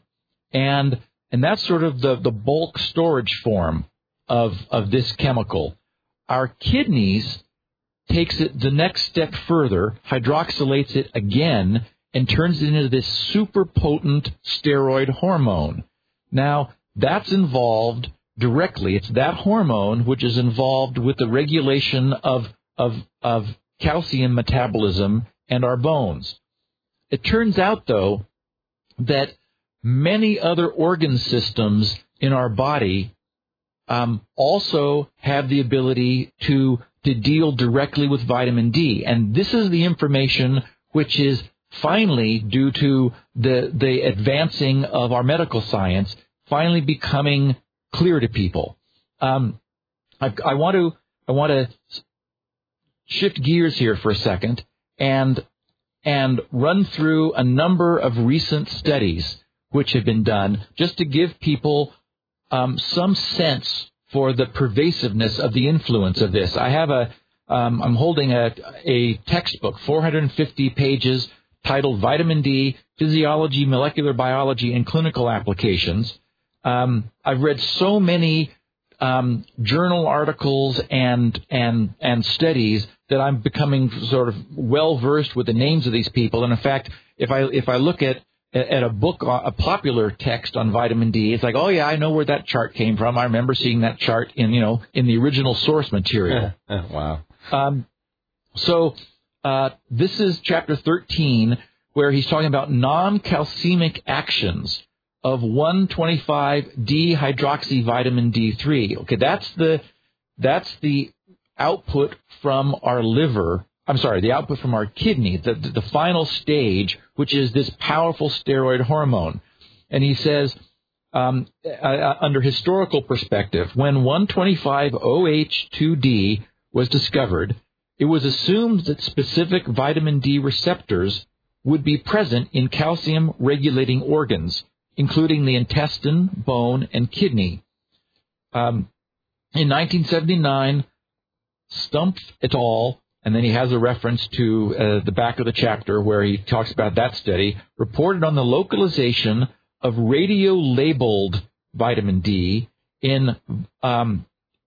and and that's sort of the, the bulk storage form of of this chemical. Our kidneys takes it the next step further, hydroxylates it again, and turns it into this super potent steroid hormone. Now, that's involved directly. It's that hormone which is involved with the regulation of, of, of calcium metabolism and our bones. It turns out, though, that many other organ systems in our body um, also have the ability to to deal directly with vitamin D. And this is the information which is finally, due to the the advancing of our medical science, finally becoming clear to people. Um, I, I want to I want to shift gears here for a second and and run through a number of recent studies which have been done just to give people um, some sense for the pervasiveness of the influence of this. I have a, um, I'm holding a, a textbook, four hundred fifty pages, titled Vitamin D, Physiology, Molecular Biology, and Clinical Applications. Um, I've read so many um, journal articles and and and studies that I'm becoming sort of well versed with the names of these people. And in fact, if I if I look at at a book, a popular text on vitamin D, it's like, oh yeah, I know where that chart came from. I remember seeing that chart in you know in the original source material. Wow. Um, so uh, this is chapter thirteen, where he's talking about non-calcemic actions of one twenty-five D hydroxyvitamin D three. Okay, that's the that's the output from our liver. I'm sorry, the output from our kidney, the, the, the final stage, which is this powerful steroid hormone. And he says, um, uh, under historical perspective, when one twenty-five O H two D was discovered, it was assumed that specific vitamin D receptors would be present in calcium-regulating organs, including the intestine, bone, and kidney. Um, in nineteen seventy-nine, Stumpf et al., and then he has a reference to uh, the back of the chapter where he talks about that study, reported on the localization of radio-labeled vitamin D in um,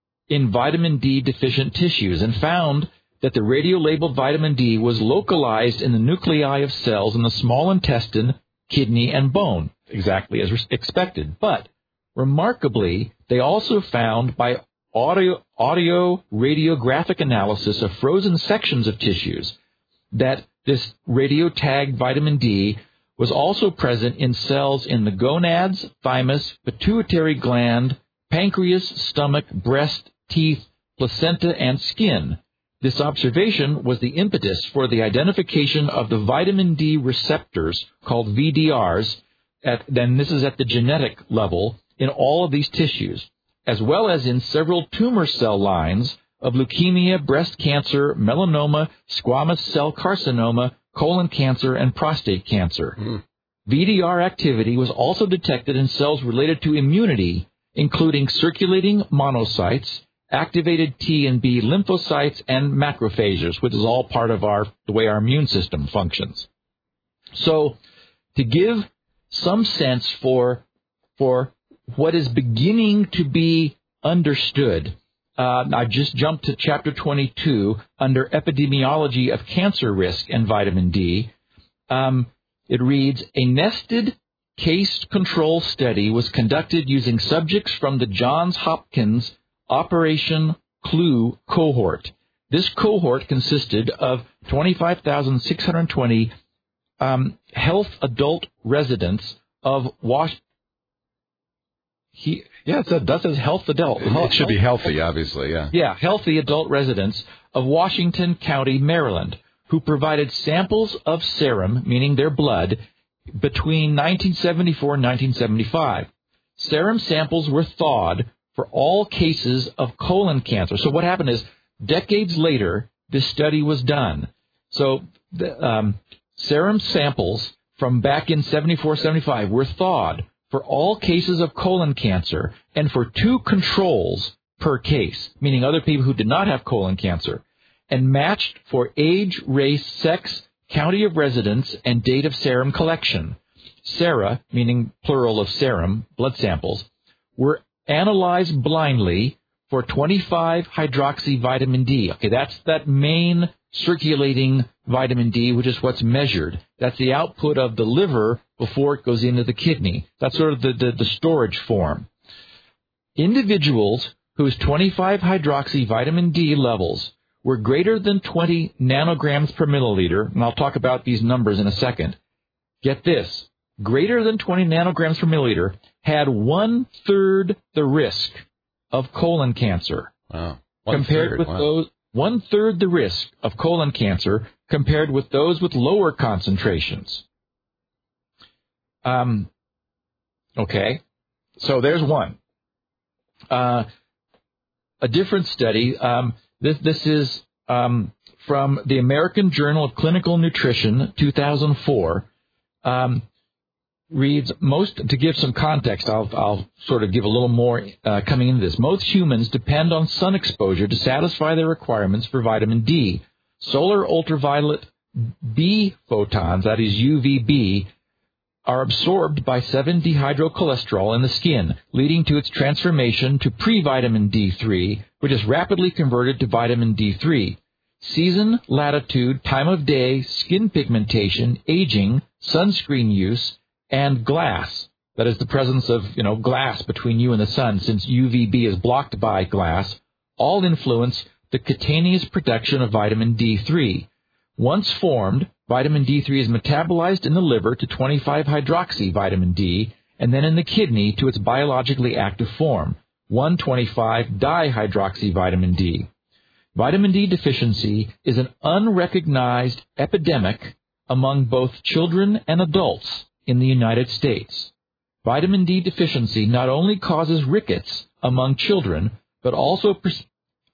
in vitamin D deficient tissues, and found that the radio-labeled vitamin D was localized in the nuclei of cells in the small intestine, kidney, and bone, exactly as expected. But remarkably, they also found by audio, audio radiographic analysis of frozen sections of tissues that this radio-tagged vitamin D was also present in cells in the gonads, thymus, pituitary gland, pancreas, stomach, breast, teeth, placenta, and skin. This observation was the impetus for the identification of the vitamin D receptors, called V D Rs, at, then this is at the genetic level, in all of these tissues, as well as in several tumor cell lines of leukemia, breast cancer, melanoma, squamous cell carcinoma, colon cancer, and prostate cancer. Mm. V D R activity was also detected in cells related to immunity, including circulating monocytes, activated T and B lymphocytes, and macrophages, which is all part of our the way our immune system functions. So, to give some sense for for what is beginning to be understood, uh, I just jumped to chapter twenty-two under epidemiology of cancer risk and vitamin D. Um, it reads, a nested case control study was conducted using subjects from the Johns Hopkins Operation Clue cohort. This cohort consisted of twenty-five thousand six hundred twenty um, health adult residents of Wash. He, yeah, it says, that says health adult. It, it should be healthy, obviously, yeah. Yeah, healthy adult residents of Washington County, Maryland, who provided samples of serum, meaning their blood, between nineteen seventy-four and nineteen seventy-five. Serum samples were thawed for all cases of colon cancer. So what happened is, decades later, this study was done. So the, um, serum samples from back in seventy-four, seventy-five were thawed for all cases of colon cancer and for two controls per case, meaning other people who did not have colon cancer, and matched for age, race, sex, county of residence, and date of serum collection. Sera, meaning plural of serum, blood samples, were analyzed blindly for twenty-five hydroxy vitamin D. Okay, that's that main circulating vitamin D, which is what's measured. That's the output of the liver before it goes into the kidney. That's sort of the, the, the storage form. Individuals whose twenty-five hydroxy vitamin D levels were greater than twenty nanograms per milliliter, and I'll talk about these numbers in a second. Get this, greater than twenty nanograms per milliliter had one-third the risk of colon cancer. Wow. Compared third, with wow. those, one-third the risk of colon cancer compared with those with lower concentrations. Um, okay, so there's one. Uh, a different study, um, this, this is um, from the American Journal of Clinical Nutrition, two thousand four. Um, reads, most, to give some context, I'll, I'll sort of give a little more uh, coming into this. Most humans depend on sun exposure to satisfy their requirements for vitamin D. Solar ultraviolet B photons, that is U V B, are absorbed by seven dehydrocholesterol in the skin, leading to its transformation to pre-vitamin D three, which is rapidly converted to vitamin D three. Season, latitude, time of day, skin pigmentation, aging, sunscreen use, and glass, that is the presence of, you know, glass between you and the sun, since U V B is blocked by glass, all influence the cutaneous production of vitamin D three. Once formed, vitamin D three is metabolized in the liver to twenty-five hydroxy vitamin D, and then in the kidney to its biologically active form, one twenty-five dihydroxy vitamin D. Vitamin D deficiency is an unrecognized epidemic among both children and adults in the United States. Vitamin D deficiency not only causes rickets among children, but also pre-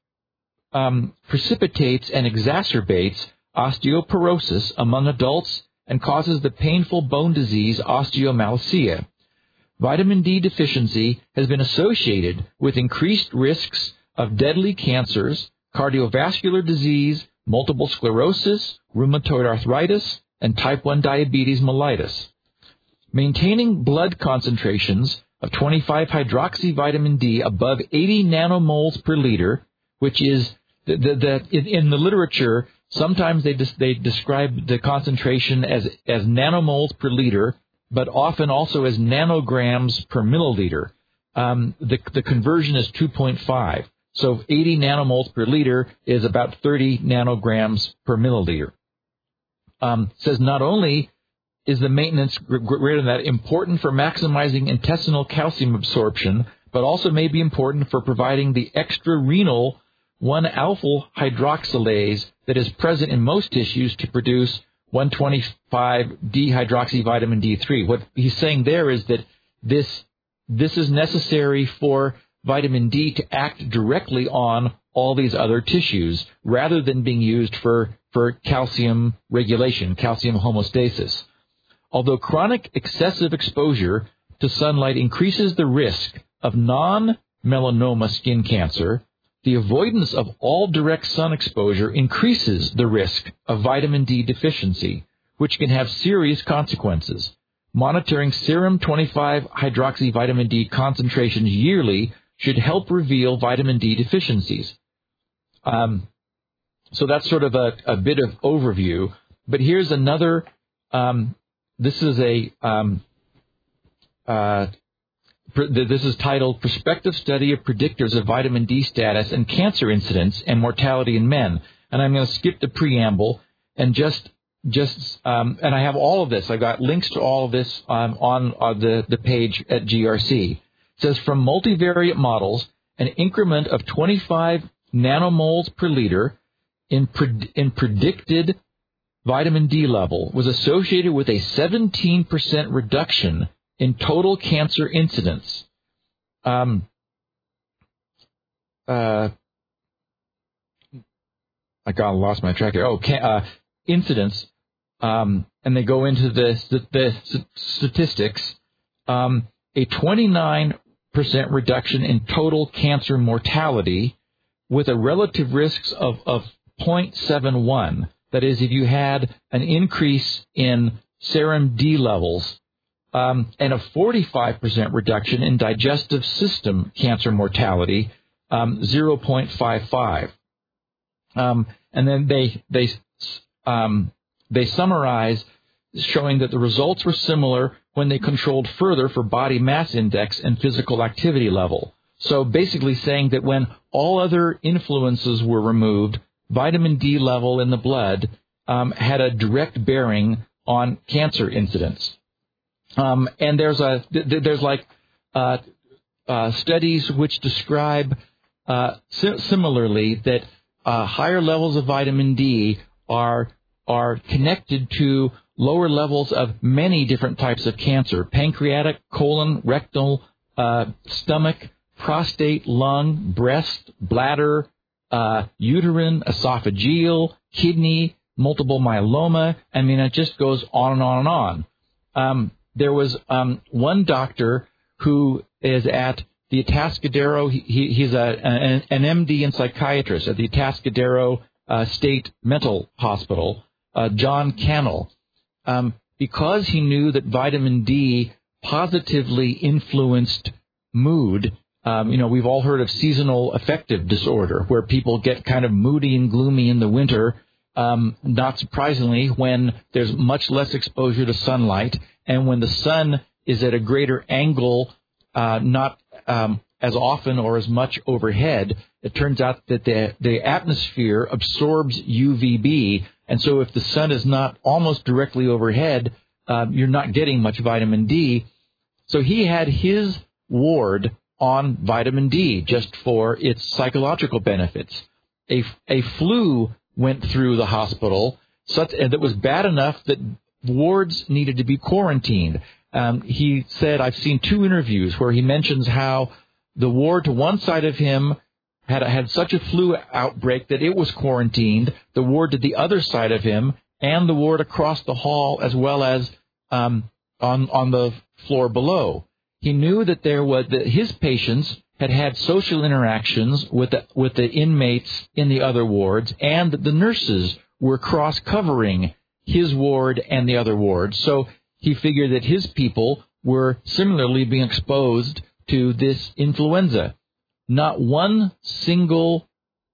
um, precipitates and exacerbates osteoporosis among adults and causes the painful bone disease osteomalacia. Vitamin D deficiency has been associated with increased risks of deadly cancers, cardiovascular disease, multiple sclerosis, rheumatoid arthritis, and type one diabetes mellitus. Maintaining blood concentrations of twenty-five hydroxy vitamin D above eighty nanomoles per liter, which is the, the, the in, in the literature, sometimes they des, they describe the concentration as as nanomoles per liter, but often also as nanograms per milliliter. Um, the the conversion is two point five. So eighty nanomoles per liter is about thirty nanograms per milliliter. Um, says not only is the maintenance greater than that important for maximizing intestinal calcium absorption, but also may be important for providing the extra-renal one alpha hydroxylase that is present in most tissues to produce one twenty-five dihydroxyvitamin D three. What he's saying there is that this this is necessary for vitamin D to act directly on all these other tissues rather than being used for, for calcium regulation, calcium homeostasis. Although chronic excessive exposure to sunlight increases the risk of non-melanoma skin cancer, the avoidance of all direct sun exposure increases the risk of vitamin D deficiency, which can have serious consequences. Monitoring serum twenty-five hydroxy vitamin D concentrations yearly should help reveal vitamin D deficiencies. Um, so that's sort of a, a bit of overview. But here's another, um, this is a, um, uh, this is titled Prospective Study of Predictors of Vitamin D Status and Cancer Incidence and Mortality in Men. And I'm going to skip the preamble and just, just, um, and I have all of this. I've got links to all of this um, on uh, the, the page at G R C. It says from multivariate models, an increment of twenty-five nanomoles per liter in, pred- in predicted vitamin D level was associated with a seventeen percent reduction in total cancer incidence. Um, uh, I got lost my track here. Oh, can, uh, incidence, um, and they go into the the, the statistics. Um, a twenty-nine percent reduction in total cancer mortality, with a relative risk of of zero point seven one. That is, if you had an increase in serum D levels. Um, and a forty-five percent reduction in digestive system cancer mortality, um, zero point five five. Um, and then they they um, they summarize, showing that the results were similar when they controlled further for body mass index and physical activity level. So basically saying that when all other influences were removed, vitamin D level in the blood um, had a direct bearing on cancer incidence. Um, and there's a th- there's like uh, uh, studies which describe uh, si- similarly that uh, higher levels of vitamin D are are connected to lower levels of many different types of cancer: pancreatic, colon, rectal, uh, stomach, prostate, lung, breast, bladder, uh, uterine, esophageal, kidney, multiple myeloma. I mean, it just goes on and on and on. Um, there was um, one doctor who is at the Atascadero. He, he, he's a, an, an M D and psychiatrist at the Atascadero uh, State Mental Hospital, uh, John Cannell, um, because he knew that vitamin D positively influenced mood. Um, you know, we've all heard of seasonal affective disorder, where people get kind of moody and gloomy in the winter. Um, not surprisingly, when there's much less exposure to sunlight, and when the sun is at a greater angle, uh, not um, as often or as much overhead, it turns out that the, the atmosphere absorbs U V B, and so if the sun is not almost directly overhead, uh, you're not getting much vitamin D. So he had his ward on vitamin D just for its psychological benefits. A, a flu went through the hospital such, and it was bad enough that wards needed to be quarantined. Um, he said, I've seen two interviews where he mentions how the ward to one side of him had had such a flu outbreak that it was quarantined, the ward to the other side of him, and the ward across the hall, as well as um, on on the floor below. He knew that there was that his patients had had social interactions with the, with the inmates in the other wards, and that the nurses were cross-covering his ward and the other wards. So he figured that his people were similarly being exposed to this influenza. Not one single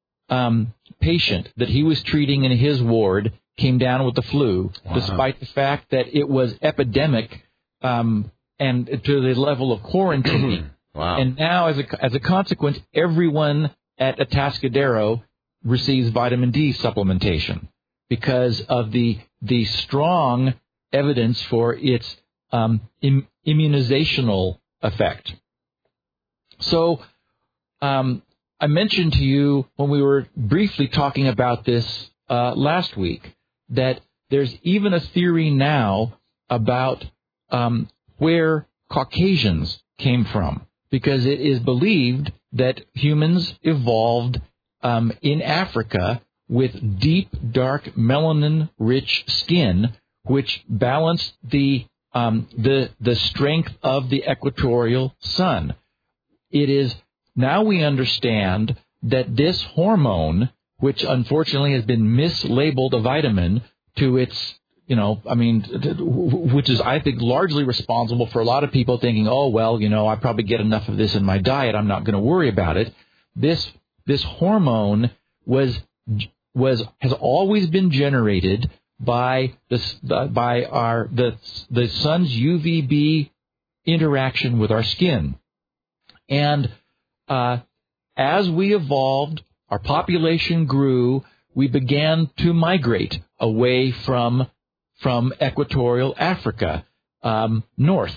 um, patient that he was treating in his ward came down with the flu, wow. despite the fact that it was epidemic um, and to the level of quarantine. Wow. And now, as a, as a consequence, everyone at Atascadero receives vitamin D supplementation because of the the strong evidence for its um, im, immunizational effect. So um, I mentioned to you when we were briefly talking about this uh, last week that there's even a theory now about um, where Caucasians came from, because it is believed that humans evolved um, in Africa with deep, dark, melanin-rich skin, which balanced the um, the the strength of the equatorial sun. It is now we understand that this hormone, which unfortunately has been mislabeled a vitamin to its, you know, I mean, which is, I think, largely responsible for a lot of people thinking, oh, well, you know, I probably get enough of this in my diet, I'm not going to worry about it. This this hormone was was has always been generated by this by our the the sun's U V B interaction with our skin, and uh, as we evolved, our population grew, we began to migrate away from from equatorial Africa um, north.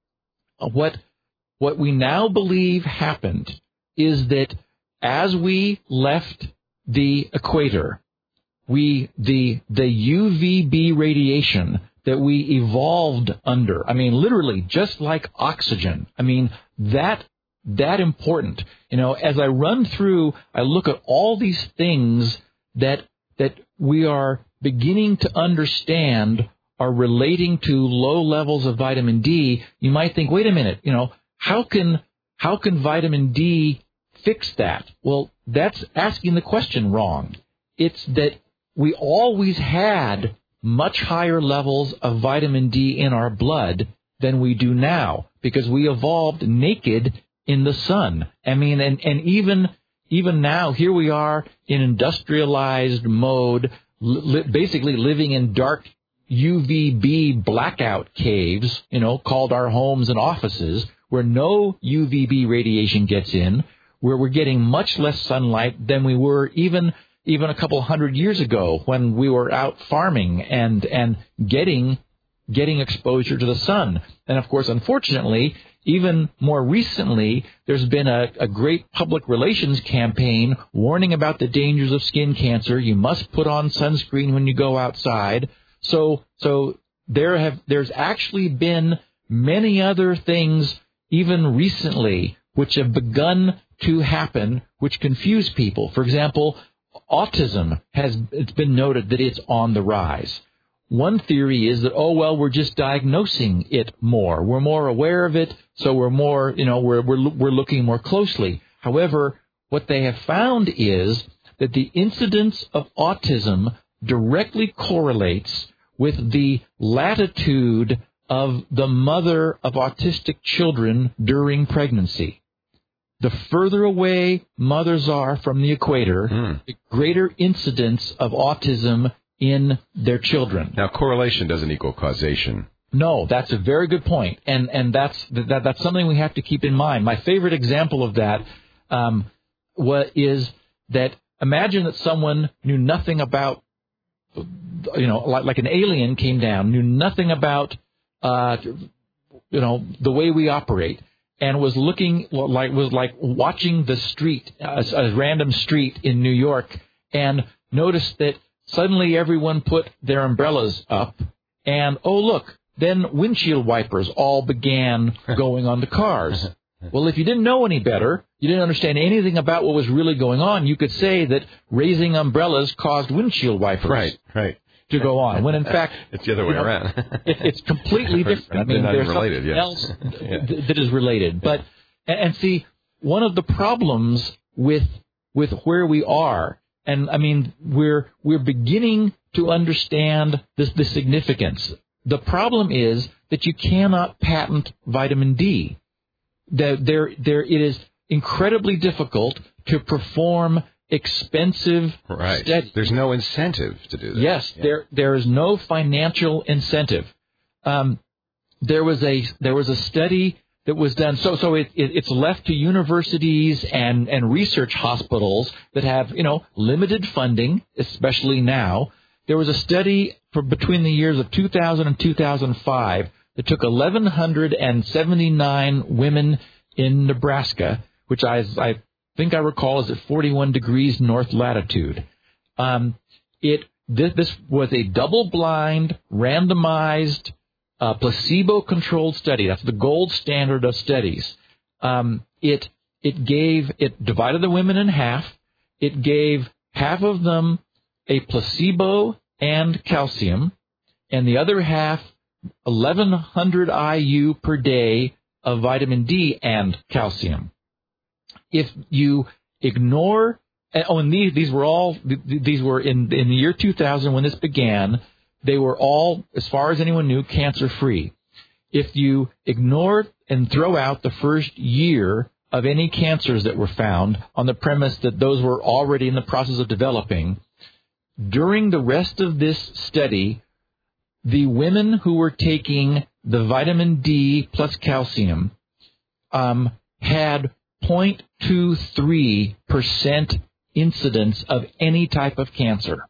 What what we now believe happened is that as we left the equator, we the the U V B radiation that we evolved under, I mean, literally just like oxygen. I mean, that that important. You know, as I run through, I look at all these things that that we are beginning to understand are relating to low levels of vitamin D. You might think, wait a minute, you know, how can how can vitamin D fix that? Well, that's asking the question wrong. It's that we always had much higher levels of vitamin D in our blood than we do now, because we evolved naked in the sun. I mean, and, and even even now, here we are in industrialized mode, li- basically living in dark U V B blackout caves, you know, called our homes and offices, where no U V B radiation gets in, where we're getting much less sunlight than we were even even a couple hundred years ago when we were out farming and and getting getting exposure to the sun. And of course, unfortunately, even more recently, there's been a, a great public relations campaign warning about the dangers of skin cancer. You must put on sunscreen when you go outside. So so there have there's actually been many other things even recently which have begun to happen, which confuse people. For example, autism has it's been noted that it's on the rise. one theory is that, oh, well, we're just diagnosing it more. We're more aware of it, so we're more, you know, we're, we're, we're looking more closely. However, what they have found is that the incidence of autism directly correlates with the latitude of the mother of autistic children during pregnancy. The further away mothers are from the equator, mm. the greater incidence of autism in their children. Now, correlation doesn't equal causation. No, that's a very good point, and and that's that, that's something we have to keep in mind. My favorite example of that um, what is that imagine that someone knew nothing about, you know, like, like an alien came down, knew nothing about, uh, you know, the way we operate, and was looking like was like watching the street, a, a random street in New York, and noticed that suddenly everyone put their umbrellas up, and oh look, then windshield wipers all began going on the cars. Well, if you didn't know any better, you didn't understand anything about what was really going on, you could say that raising umbrellas caused windshield wipers right, right. to go on, when in fact... it's the other way you know, around. it, it's completely different. I mean, there's related, something yes. else yeah. th- that is related. But and, and see, one of the problems with with where we are, and I mean, we're we're beginning to understand this, the significance. The problem is that you cannot patent vitamin D. That there, there, it is incredibly difficult to perform expensive right. studies. There's no incentive to do that. Yes, yeah. there, there is no financial incentive. Um, there was a, there was a study that was done. So, so it, it, it's left to universities and, and research hospitals that have, you know, limited funding, especially now. There was a study for between the years of two thousand and two thousand five that took eleven seventy-nine women in Nebraska, which I, I think I recall is at forty-one degrees north latitude. Um, it this, this was a double-blind, randomized, uh, placebo-controlled study. That's the gold standard of studies. Um, it it gave it divided the women in half. It gave half of them a placebo and calcium, and the other half eleven hundred I U per day of vitamin D and calcium. If you ignore, oh, and these, these were all, these were in, in the year two thousand when this began, they were all, as far as anyone knew, cancer-free. If you ignore and throw out the first year of any cancers that were found on the premise that those were already in the process of developing, during the rest of this study, the women who were taking the vitamin D plus calcium um, had zero point two three percent incidence of any type of cancer.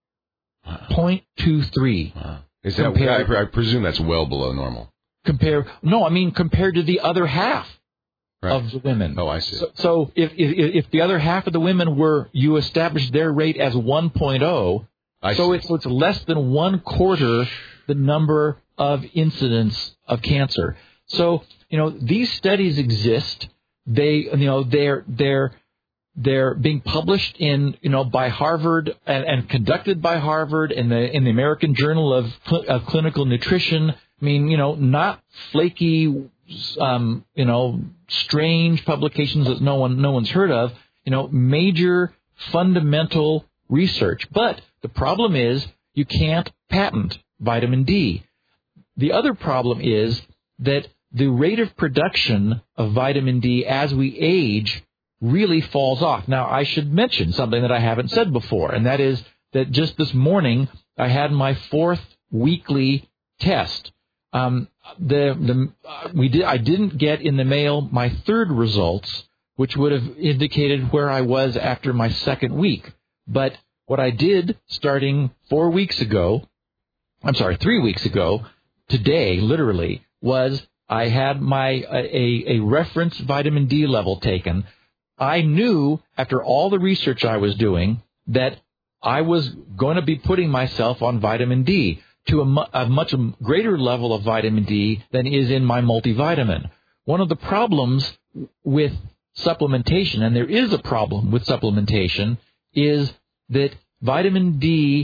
Wow. zero point two three. Wow. Is that, compared, I, I presume that's well below normal. Compare, no, I mean compared to the other half right. of the women. Oh, I see. So, so if, if if the other half of the women were, you established their rate as one point oh, I so it's, it's less than one quarter the number of incidents of cancer. So, you know, these studies exist. They, you know, they're they're they're being published in, you know, by Harvard and, and conducted by Harvard in the in the American Journal of, of Clinical Nutrition. I mean, you know, not flaky, um, you know, strange publications that no one no one's heard of. You know, major fundamental research. But the problem is you can't patent vitamin D. The other problem is that the rate of production of vitamin D as we age really falls off. Now, I should mention something that I haven't said before, and that is that just this morning I had my fourth weekly test. Um, the the uh, we did I didn't get in the mail my third results, which would have indicated where I was after my second week. But what I did starting four weeks ago, I'm sorry, three weeks ago, today, literally, was I had my a, a reference vitamin D level taken. I knew after all the research I was doing that I was going to be putting myself on vitamin D to a, mu- a much greater level of vitamin D than is in my multivitamin. One of the problems with supplementation, and there is a problem with supplementation, is that vitamin D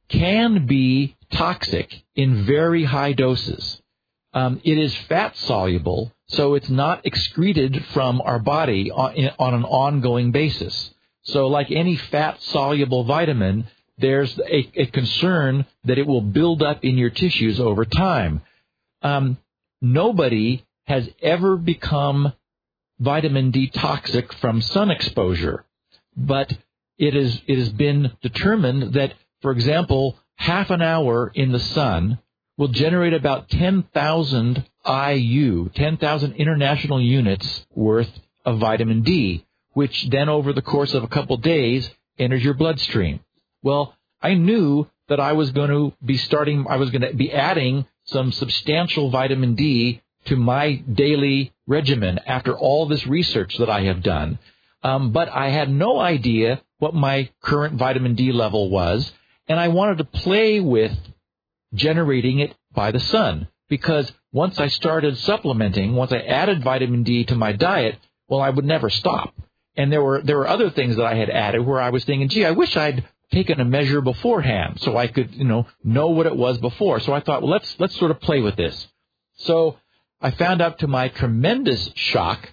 can be toxic in very high doses. Um, it is fat soluble, so it's not excreted from our body on, on an ongoing basis. So like any fat soluble vitamin, there's a, a concern that it will build up in your tissues over time. Um, nobody has ever become vitamin D toxic from sun exposure, but it is it has been determined that, for example, half an hour in the sun will generate about ten thousand I U, ten thousand international units worth of vitamin D, which then over the course of a couple days enters your bloodstream. Well, I knew that I was going to be starting, I was going to be adding some substantial vitamin D to my daily regimen after all this research that I have done. Um, but I had no idea what my current vitamin D level was, and I wanted to play with generating it by the sun, because once I started supplementing, once I added vitamin D to my diet, well, I would never stop. And there were there were other things that I had added where I was thinking, gee, I wish I'd taken a measure beforehand so I could, you know, know what it was before. So I thought, well, let's let's sort of play with this. So I found out to my tremendous shock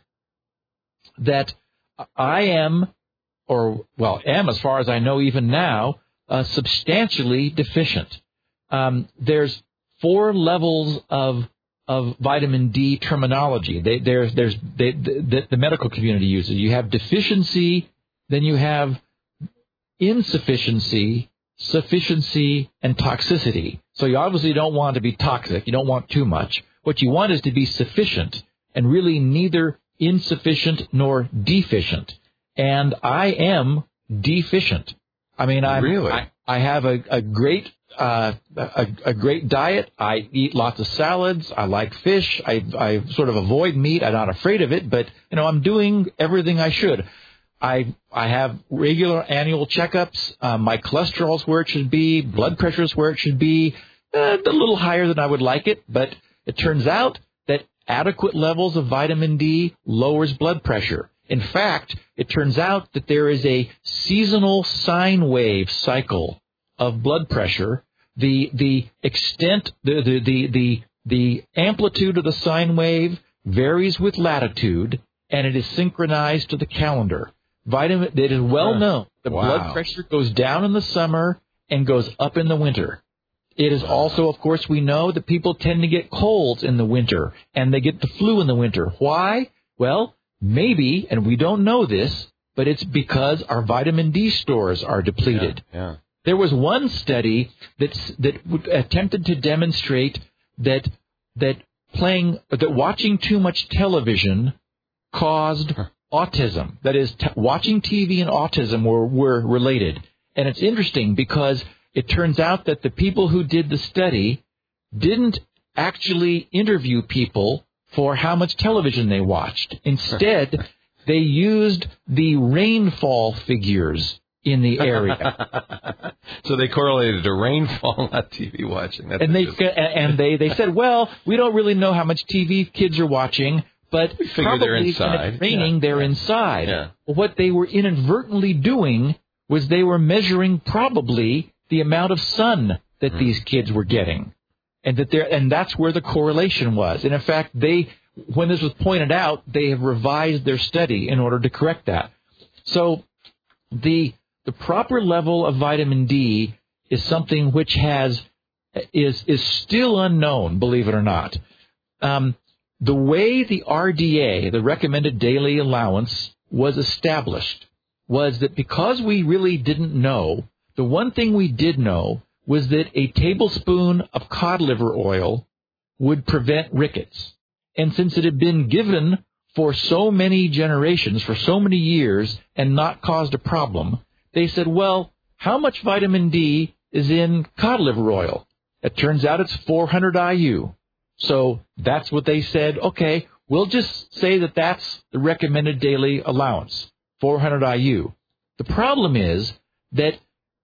that I am, or well, am as far as I know even now, uh, substantially deficient. Um, there's four levels of of vitamin D terminology. They, there's there's they, the, the medical community uses. You have deficiency, then you have insufficiency, sufficiency, and toxicity. So you obviously don't want to be toxic. You don't want too much. What you want is to be sufficient, and really neither insufficient nor deficient. And I am deficient. I mean, I'm, really? I, I have a, a great uh, a, a great diet. I eat lots of salads. I like fish. I, I sort of avoid meat. I'm not afraid of it, but you know, I'm doing everything I should. I I have regular annual checkups. Uh, my cholesterol's where it should be. Blood pressure's where it should be. Uh, a little higher than I would like it, but it turns out that adequate levels of vitamin D lowers blood pressure. In fact, it turns out that there is a seasonal sine wave cycle of blood pressure. The the extent, the the the the, the amplitude of the sine wave varies with latitude, and it is synchronized to the calendar. Vitamin, it is well known that wow. blood pressure goes down in the summer and goes up in the winter. It is also, of course, we know that people tend to get colds in the winter, and they get the flu in the winter. Why? Well, maybe, and we don't know this, but it's because our vitamin D stores are depleted. Yeah, yeah. There was one study that that attempted to demonstrate that that playing that watching too much television caused huh. autism. That is, t- watching T V and autism were, were related. And it's interesting because it turns out that the people who did the study didn't actually interview people for how much television they watched. Instead, they used the rainfall figures in the area. So they correlated to rainfall, not T V watching. That's and they and they, they said, well, we don't really know how much T V kids are watching, but we figure probably they're inside. when it's raining, yeah. they're yeah. inside. Yeah. Well, what they were inadvertently doing was they were measuring probably the amount of sun that mm. these kids were getting, and that there and that's where the correlation was. And in fact, they when this was pointed out, they have revised their study in order to correct that. So the the proper level of vitamin D is something which has is is still unknown, believe it or not. Um, the way the R D A, the recommended daily allowance, was established was that because we really didn't know, the one thing we did know was that a tablespoon of cod liver oil would prevent rickets. And since it had been given for so many generations, for so many years, and not caused a problem, they said, well, how much vitamin D is in cod liver oil? It turns out it's four hundred I U. So that's what they said. Okay, we'll just say that that's the recommended daily allowance, four hundred I U. The problem is that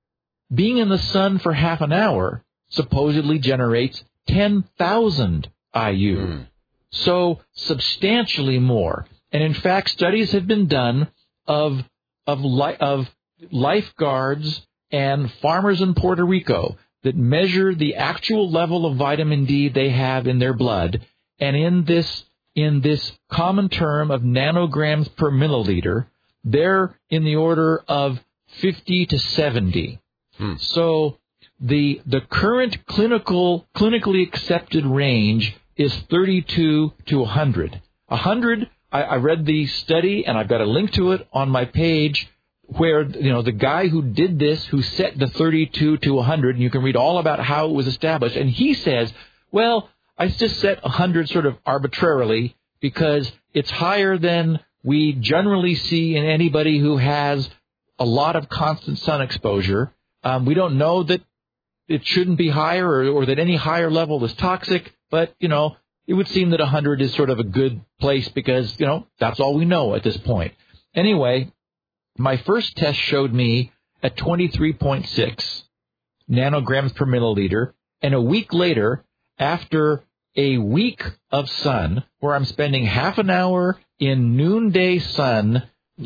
being in the sun for half an hour supposedly generates ten thousand I U. Mm. So substantially more. And in fact, studies have been done of of li- of lifeguards and farmers in Puerto Rico that measure the actual level of vitamin D they have in their blood, and in this in this common term of nanograms per milliliter, they're in the order of fifty to seventy. Hmm. So the the current clinical clinically accepted range is thirty-two to one hundred. one hundred, I, I read the study, and I've got a link to it on my page, where, you know, the guy who did this, who set the thirty-two to one hundred, and you can read all about how it was established, and he says, well, I just set one hundred sort of arbitrarily because it's higher than we generally see in anybody who has a lot of constant sun exposure. Um, we don't know that it shouldn't be higher, or, or that any higher level is toxic, but, you know, it would seem that one hundred is sort of a good place because, you know, that's all we know at this point. Anyway, my first test showed me at twenty-three point six nanograms per milliliter, and a week later, after a week of sun, where I'm spending half an hour in noonday sun,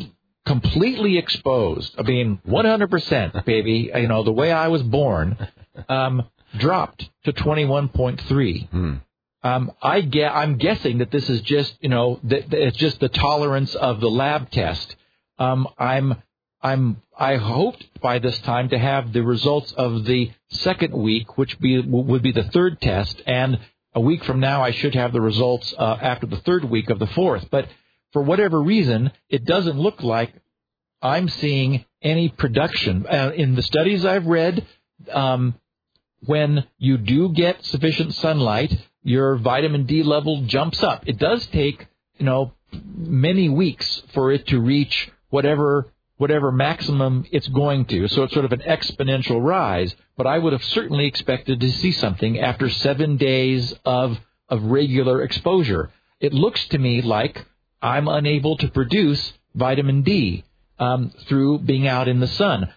completely exposed, I mean, one hundred percent, baby, you know, the way I was born, um, dropped to twenty-one point three. Hmm. Um, I get, I'm guessing that this is just, you know, that it's just the tolerance of the lab test. Um, I'm, I'm, I hoped by this time to have the results of the second week, which be, would be the third test, and a week from now I should have the results uh, after the third week of the fourth. But for whatever reason, it doesn't look like I'm seeing any production. Uh, in the studies I've read, um, when you do get sufficient sunlight, your vitamin D level jumps up. It does take, you know, many weeks for it to reach whatever whatever maximum it's going to. So it's sort of an exponential rise. But I would have certainly expected to see something after seven days of of regular exposure. It looks to me like I'm unable to produce vitamin D um, through being out in the sun.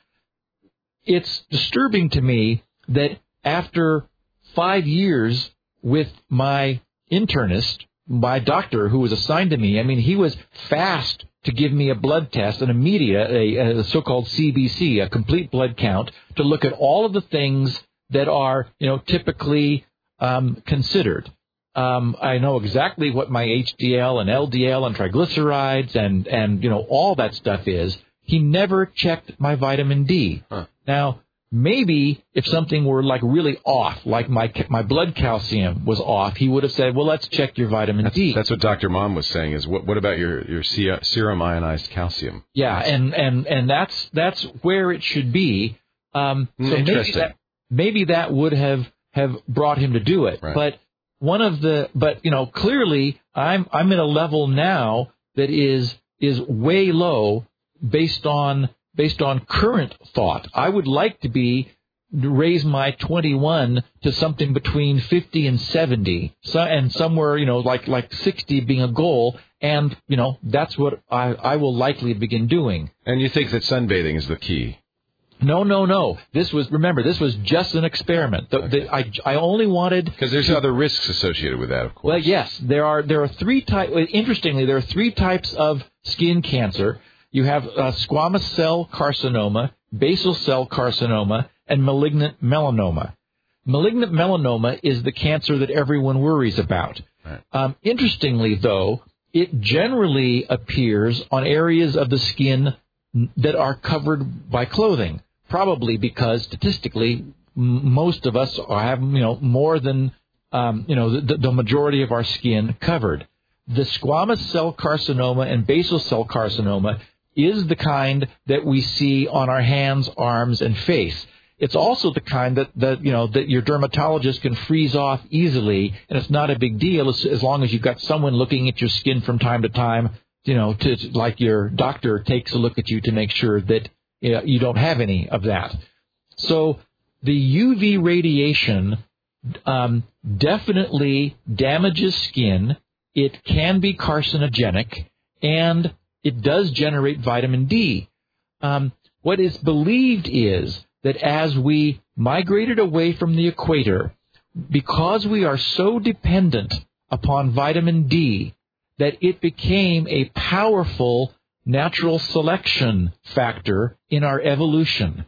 It's disturbing to me that after five years with my internist, my doctor who was assigned to me, I mean, he was fast to give me a blood test, an immediate, a, a so-called C B C, a complete blood count, to look at all of the things that are, you know, typically um, considered. Um, I know exactly what my H D L and L D L and triglycerides and, and you know, all that stuff is. He never checked my vitamin D. Huh. Now, maybe if something were like really off, like my my blood calcium was off, he would have said, well, let's check your vitamin that's, D. That's what Doctor Mom was saying, is what, what about your, your serum ionized calcium? Yeah, and, and, and that's that's where it should be. Um, so maybe that, maybe that would have, have brought him to do it. Right. But one of the but you know, clearly I'm I'm at a level now that is is way low based on Based on current thought. I would like to be raise my twenty-one to something between fifty and seventy, so, and somewhere, you know, like like sixty being a goal. And you know, that's what I, I will likely begin doing. And you think that sunbathing is the key? No, no, no. This was remember this was just an experiment. The, okay. the, I I only wanted because there's to, other risks associated with that, of course. Well, yes, there are there are three types. Interestingly, there are three types of skin cancer. You have uh, squamous cell carcinoma, basal cell carcinoma, and malignant melanoma. Malignant melanoma is the cancer that everyone worries about. Right. Um, interestingly, though, it generally appears on areas of the skin that are covered by clothing, probably because statistically m- most of us have, you know, more than, um, you know, the, the majority of our skin covered. The squamous cell carcinoma and basal cell carcinoma is the kind that we see on our hands, arms, and face. It's also the kind that, that you know that your dermatologist can freeze off easily, and it's not a big deal as, as long as you've got someone looking at your skin from time to time, you know, to like your doctor takes a look at you to make sure that you know, you don't have any of that. So the U V radiation um, definitely damages skin. It can be carcinogenic, and it does generate vitamin D. Um, what is believed is that as we migrated away from the equator, because we are so dependent upon vitamin D, that it became a powerful natural selection factor in our evolution.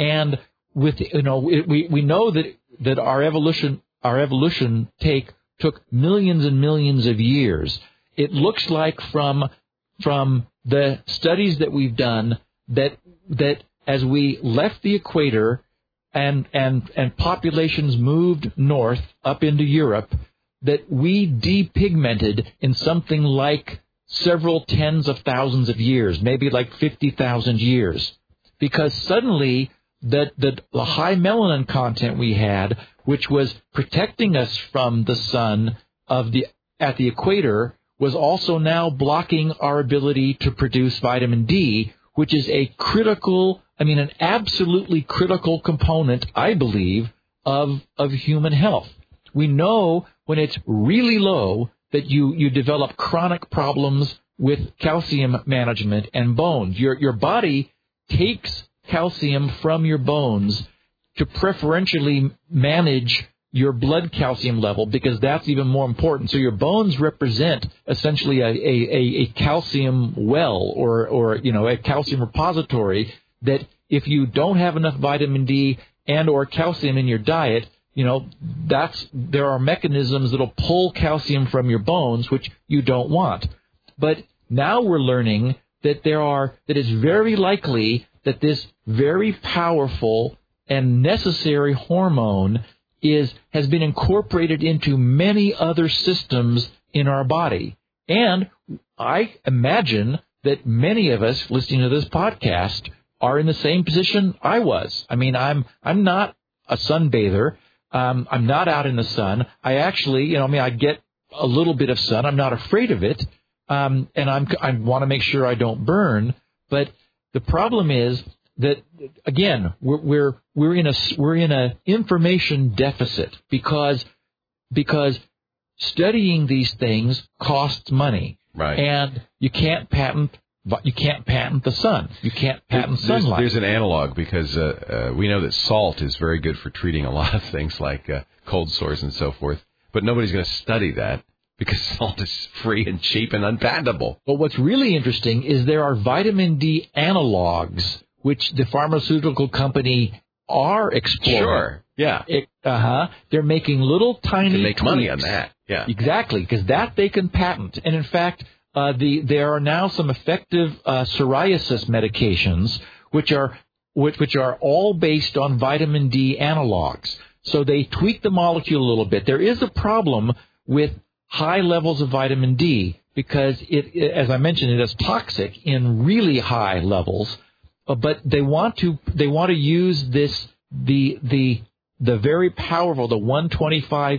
And with, you know, we, we know that, that our evolution, our evolution take, took millions and millions of years. It looks like from, from the studies that we've done that, that as we left the equator and, and, and populations moved north up into Europe, that we depigmented in something like several tens of thousands of years, maybe like fifty thousand years, because suddenly the, the, the high melanin content we had, which was protecting us from the sun of the at the equator, was also now blocking our ability to produce vitamin D, which is a critical, I mean, an absolutely critical component, I believe, of of human health. We know when it's really low that you, you develop chronic problems with calcium management and bones. Your your body takes calcium from your bones to preferentially manage your blood calcium level, because that's even more important. So your bones represent essentially a, a, a calcium well or, or, you know, a calcium repository that if you don't have enough vitamin D and or calcium in your diet, you know, that's, there are mechanisms that'll pull calcium from your bones, which you don't want. But now we're learning that there are, that it's very likely that this very powerful and necessary hormone is, has been incorporated into many other systems in our body. And I imagine that many of us listening to this podcast are in the same position I was. I mean, I'm, I'm not a sunbather. Um, I'm not out in the sun. I actually, you know, I mean, I get a little bit of sun. I'm not afraid of it. Um, and I'm, I want to make sure I don't burn. But the problem is that, again, we're, we're, we're in a, we're in a information deficit because, because studying these things costs money. Right. And you can't patent But you can't patent the sun. You can't patent there's, sunlight. There's an analog because uh, uh, we know that salt is very good for treating a lot of things like uh, cold sores and so forth. But nobody's going to study that because salt is free and cheap and unpatentable. But what's really interesting is there are vitamin D analogs, which the pharmaceutical company are exploring. Sure. Yeah. It, uh-huh. They're making little tiny to make tweaks. money on that. Yeah. Exactly, because that they can patent. And in fact, Uh, the, there are now some effective uh, psoriasis medications, which are which, which are all based on vitamin D analogs. So they tweak the molecule a little bit. There is a problem with high levels of vitamin D because, it, it, as I mentioned, it is toxic in really high levels. Uh, but they want to they want to use this the the the very powerful the one twenty-five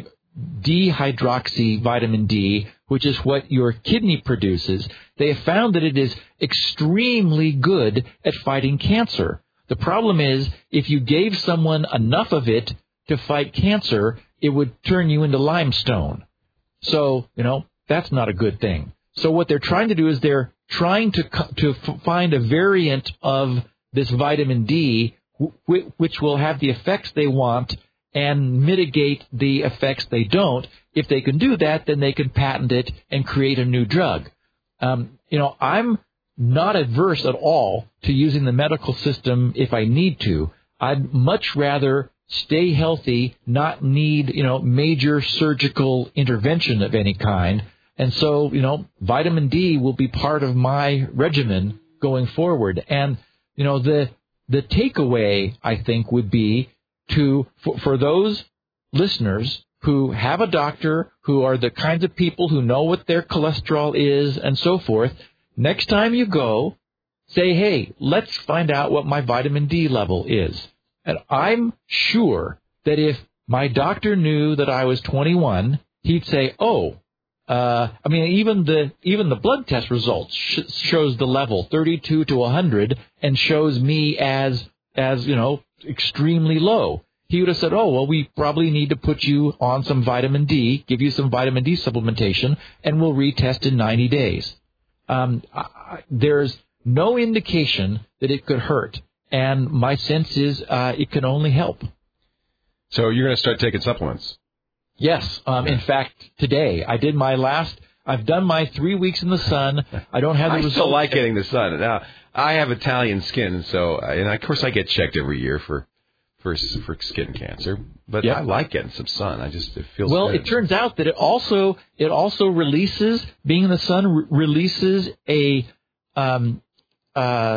D-hydroxy vitamin D, which is what your kidney produces. They have found that it is extremely good at fighting cancer. The problem is, if you gave someone enough of it to fight cancer, it would turn you into limestone. So, you know, that's not a good thing. So what they're trying to do is they're trying to to find a variant of this vitamin D which will have the effects they want and mitigate the effects they don't. If they can do that, then they can patent it and create a new drug. Um, you know, I'm not adverse at all to using the medical system if I need to. I'd much rather stay healthy, not need, you know, major surgical intervention of any kind. And so, you know, vitamin D will be part of my regimen going forward. And, you know, the the takeaway, I think, would be to, for, for those listeners who have a doctor, who are the kinds of people who know what their cholesterol is and so forth, next time you go, say, hey, let's find out what my vitamin D level is. And I'm sure that if my doctor knew that I was twenty-one, he'd say, oh, uh, I mean, even the even the blood test results sh- shows the level thirty-two to one hundred and shows me as, as you know, extremely low. He would have said, oh, well, we probably need to put you on some vitamin D, give you some vitamin D supplementation, and we'll retest in ninety days. Um, I, there's no indication that it could hurt. And my sense is uh, it can only help. So you're going to start taking supplements? Yes. Um, yeah. In fact, today I did my last I've done my three weeks in the sun. I don't have the I results. still like getting the sun. Now, I have Italian skin, so and of course I get checked every year for for for skin cancer. But yep. I like getting some sun. I just it feels well. good. It turns out that it also it also releases being in the sun re- releases a um uh.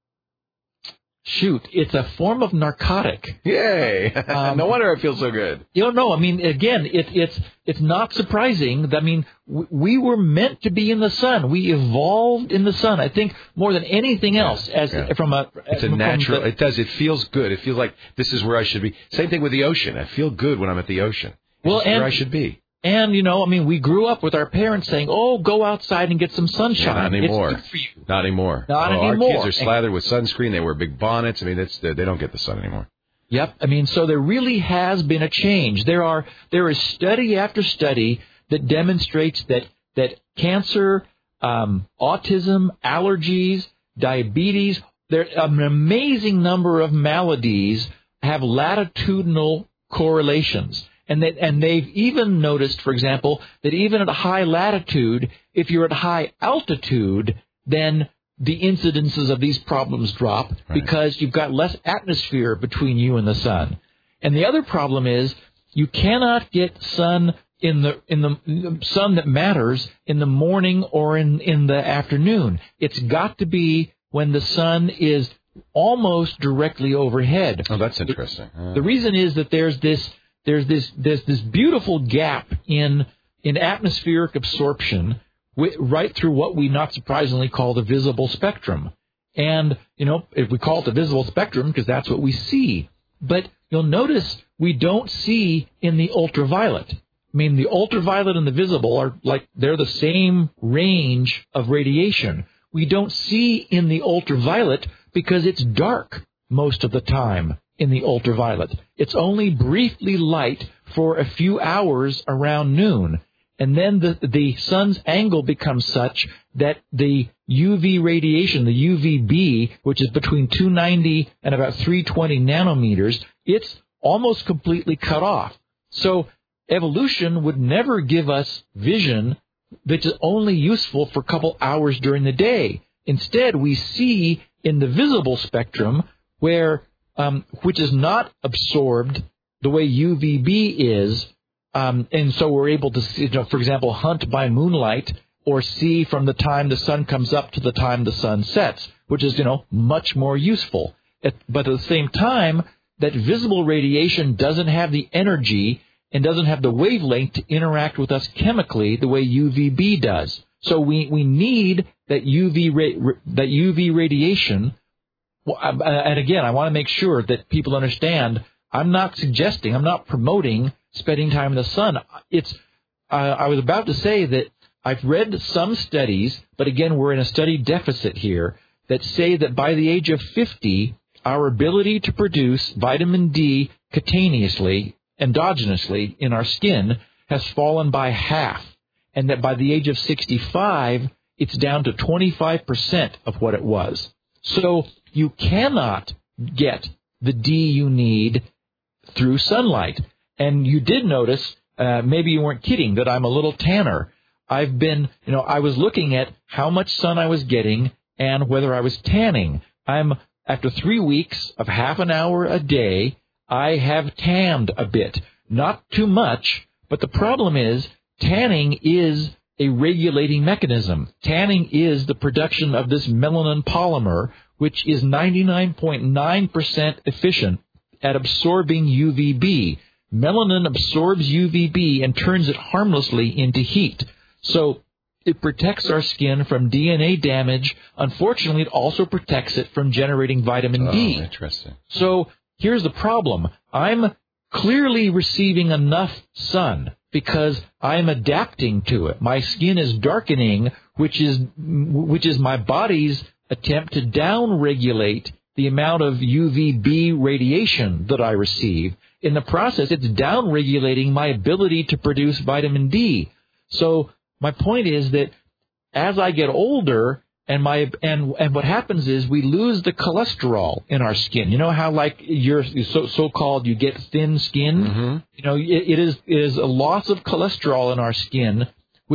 Shoot, it's a form of narcotic. Yay! Um, no wonder it feels so good. You don't know. I mean, again, it, it's it's not surprising. I mean, w- we were meant to be in the sun. We evolved in the sun. I think more than anything else, yeah, as yeah. from a it's a from natural. The, it does. It feels good. It feels like this is where I should be. Same thing with the ocean. I feel good when I'm at the ocean. This well, is and where I should be. And, you know, I mean, we grew up with our parents saying, oh, go outside and get some sunshine. Yeah, not anymore. It's good for you. Not anymore. Not oh, anymore. Our kids are slathered with sunscreen. They wear big bonnets. I mean, that's, they don't get the sun anymore. Yep. I mean, so there really has been a change. There are there is study after study that demonstrates that, that cancer, um, autism, allergies, diabetes, there an amazing number of maladies have latitudinal correlations. And they, and they've even noticed, for example, that even at a high latitude, if you're at high altitude, then the incidences of these problems drop right. because you've got less atmosphere between you and the sun. And the other problem is you cannot get sun in the in the sun that matters in the morning or in, in the afternoon. It's got to be when the sun is almost directly overhead. Oh, that's interesting. Uh. The reason is that there's this There's this there's this beautiful gap in in atmospheric absorption w- right through what we not surprisingly call the visible spectrum. And, you know, if we call it the visible spectrum because that's what we see. But you'll notice we don't see in the ultraviolet. I mean, the ultraviolet and the visible are like they're the same range of radiation. We don't see in the ultraviolet because it's dark most of the time. In the ultraviolet. It's only briefly light for a few hours around noon. And then the, the sun's angle becomes such that the U V radiation, the U V B, which is between two ninety and about three twenty nanometers, it's almost completely cut off. So evolution would never give us vision that's only useful for a couple hours during the day. Instead, we see in the visible spectrum where Um, which is not absorbed the way U V B is, um, and so we're able to, see, you know, for example, hunt by moonlight or see from the time the sun comes up to the time the sun sets, which is, you know, much more useful. At, but at the same time, that visible radiation doesn't have the energy and doesn't have the wavelength to interact with us chemically the way U V B does. So we, we need that U V ra- that U V radiation. Well, and again, I want to make sure that people understand I'm not suggesting, I'm not promoting spending time in the sun. It's, uh, I was about to say that I've read some studies, but again, we're in a study deficit here, that say that by the age of fifty, our ability to produce vitamin D cutaneously, endogenously in our skin has fallen by half. And that by the age of sixty-five, it's down to twenty-five percent of what it was. So you cannot get the D you need through sunlight. And you did notice, uh, maybe you weren't kidding, that I'm a little tanner. I've been, you know, I was looking at how much sun I was getting and whether I was tanning. I'm, after three weeks of half an hour a day, I have tanned a bit. Not too much, but the problem is tanning is a regulating mechanism. Tanning is the production of this melanin polymer, which is ninety-nine point nine percent efficient at absorbing U V B. Melanin absorbs U V B and turns it harmlessly into heat. So it protects our skin from D N A damage. Unfortunately, it also protects it from generating vitamin D. Oh, interesting. So here's the problem. I'm clearly receiving enough sun because I'm adapting to it. My skin is darkening, which is which is my body's attempt to down-regulate the amount of U V B radiation that I receive. In the process, it's down-regulating my ability to produce vitamin D. So my point is that as I get older, and my and and what happens is we lose the cholesterol in our skin. You know how like you're so so-called you get thin skin? Mm-hmm. You know, it, it is it is a loss of cholesterol in our skin, which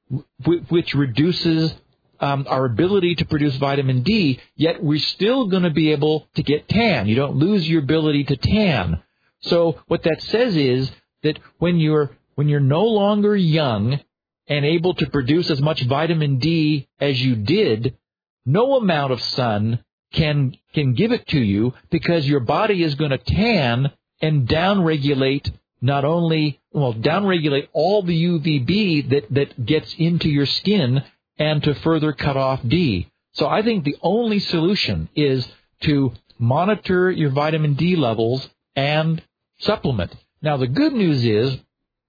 w- which reduces um, our ability to produce vitamin D, yet we're still going to be able to get tan. You don't lose your ability to tan. So what that says is that when you're when you're no longer young and able to produce as much vitamin D as you did, no amount of sun can can give it to you, because your body is going to tan and downregulate not only, well, downregulate all the U V B that, that gets into your skin and to further cut off D. So I think the only solution is to monitor your vitamin D levels and supplement. Now, the good news is,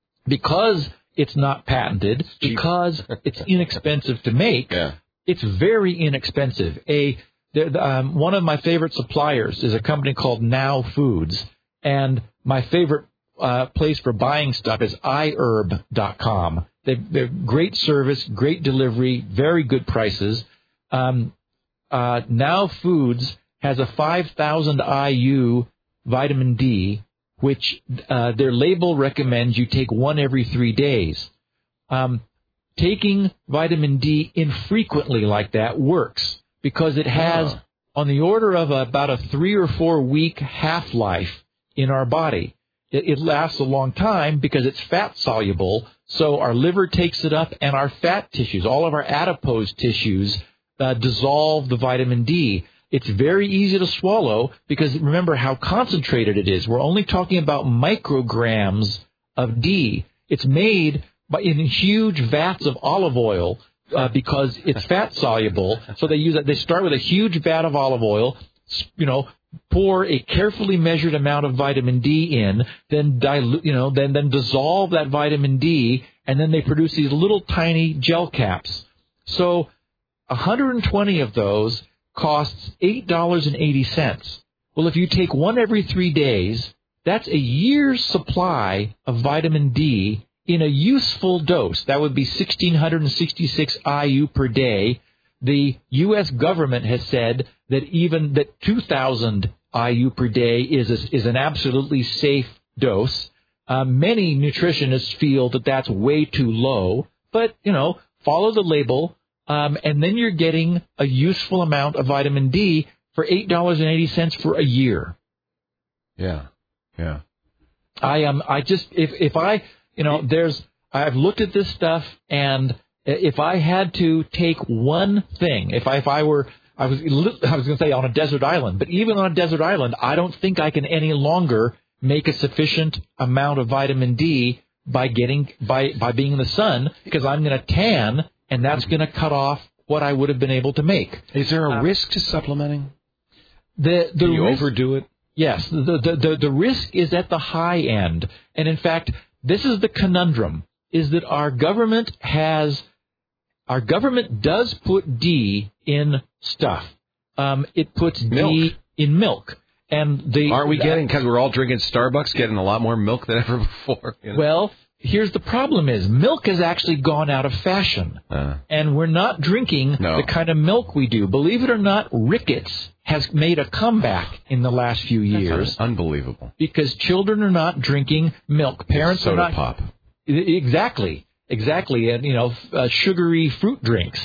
because it's not patented, because it's inexpensive to make, yeah. it's very inexpensive. A um, one of my favorite suppliers is a company called Now Foods, and my favorite uh, place for buying stuff is i herb dot com. They, they're great service, great delivery, very good prices. Um, uh, Now Foods has a five thousand I U vitamin D, which uh, their label recommends you take one every three days. Um, taking vitamin D infrequently like that works, because it has oh. on the order of a, about a three or four week half-life in our body. It, it lasts a long time because it's fat soluble, so our liver takes it up, and our fat tissues, all of our adipose tissues, uh, dissolve the vitamin D. It's very easy to swallow because remember how concentrated it is. We're only talking about micrograms of D. It's made by, in huge vats of olive oil uh, because it's fat soluble. So they use it. They start with a huge vat of olive oil, you know, pour a carefully measured amount of vitamin D in, then dilute, you know, then then dissolve that vitamin D, and then they produce these little tiny gel caps. So one hundred twenty of those costs eight dollars and eighty cents. Well, if you take one every three days, that's a year's supply of vitamin D in a useful dose. That would be one thousand six hundred sixty-six I U per day. The U S government has said that even that two thousand I U per day is a, is an absolutely safe dose. Uh, many nutritionists feel that that's way too low, but, you know, follow the label. Um, and then you're getting a useful amount of vitamin D for eight dollars and eighty cents for a year. Yeah, yeah. I am. Um, I just if if I you know there's I've looked at this stuff, and if I had to take one thing, if I if I were I was I was going to say on a desert island, but even on a desert island, I don't think I can any longer make a sufficient amount of vitamin D by getting by by being in the sun, because I'm going to tan. And that's going to cut off what I would have been able to make. Is there a uh, risk to supplementing? The, the Do you risk, overdo it? Yes. The, the, the, the risk is at the high end. And, in fact, this is the conundrum, is that our government has – our government does put D in stuff. Um, it puts milk. D in milk. And the, Aren't we getting – because we're all drinking Starbucks, getting a lot more milk than ever before? You know? Well – here's the problem is milk has actually gone out of fashion, uh, and we're not drinking no. the kind of milk we do. Believe it or not, Ricketts has made a comeback in the last few years. That's unbelievable. Because children are not drinking milk. Parents soda are not. Pop. Exactly. Exactly. And, you know, uh, sugary fruit drinks.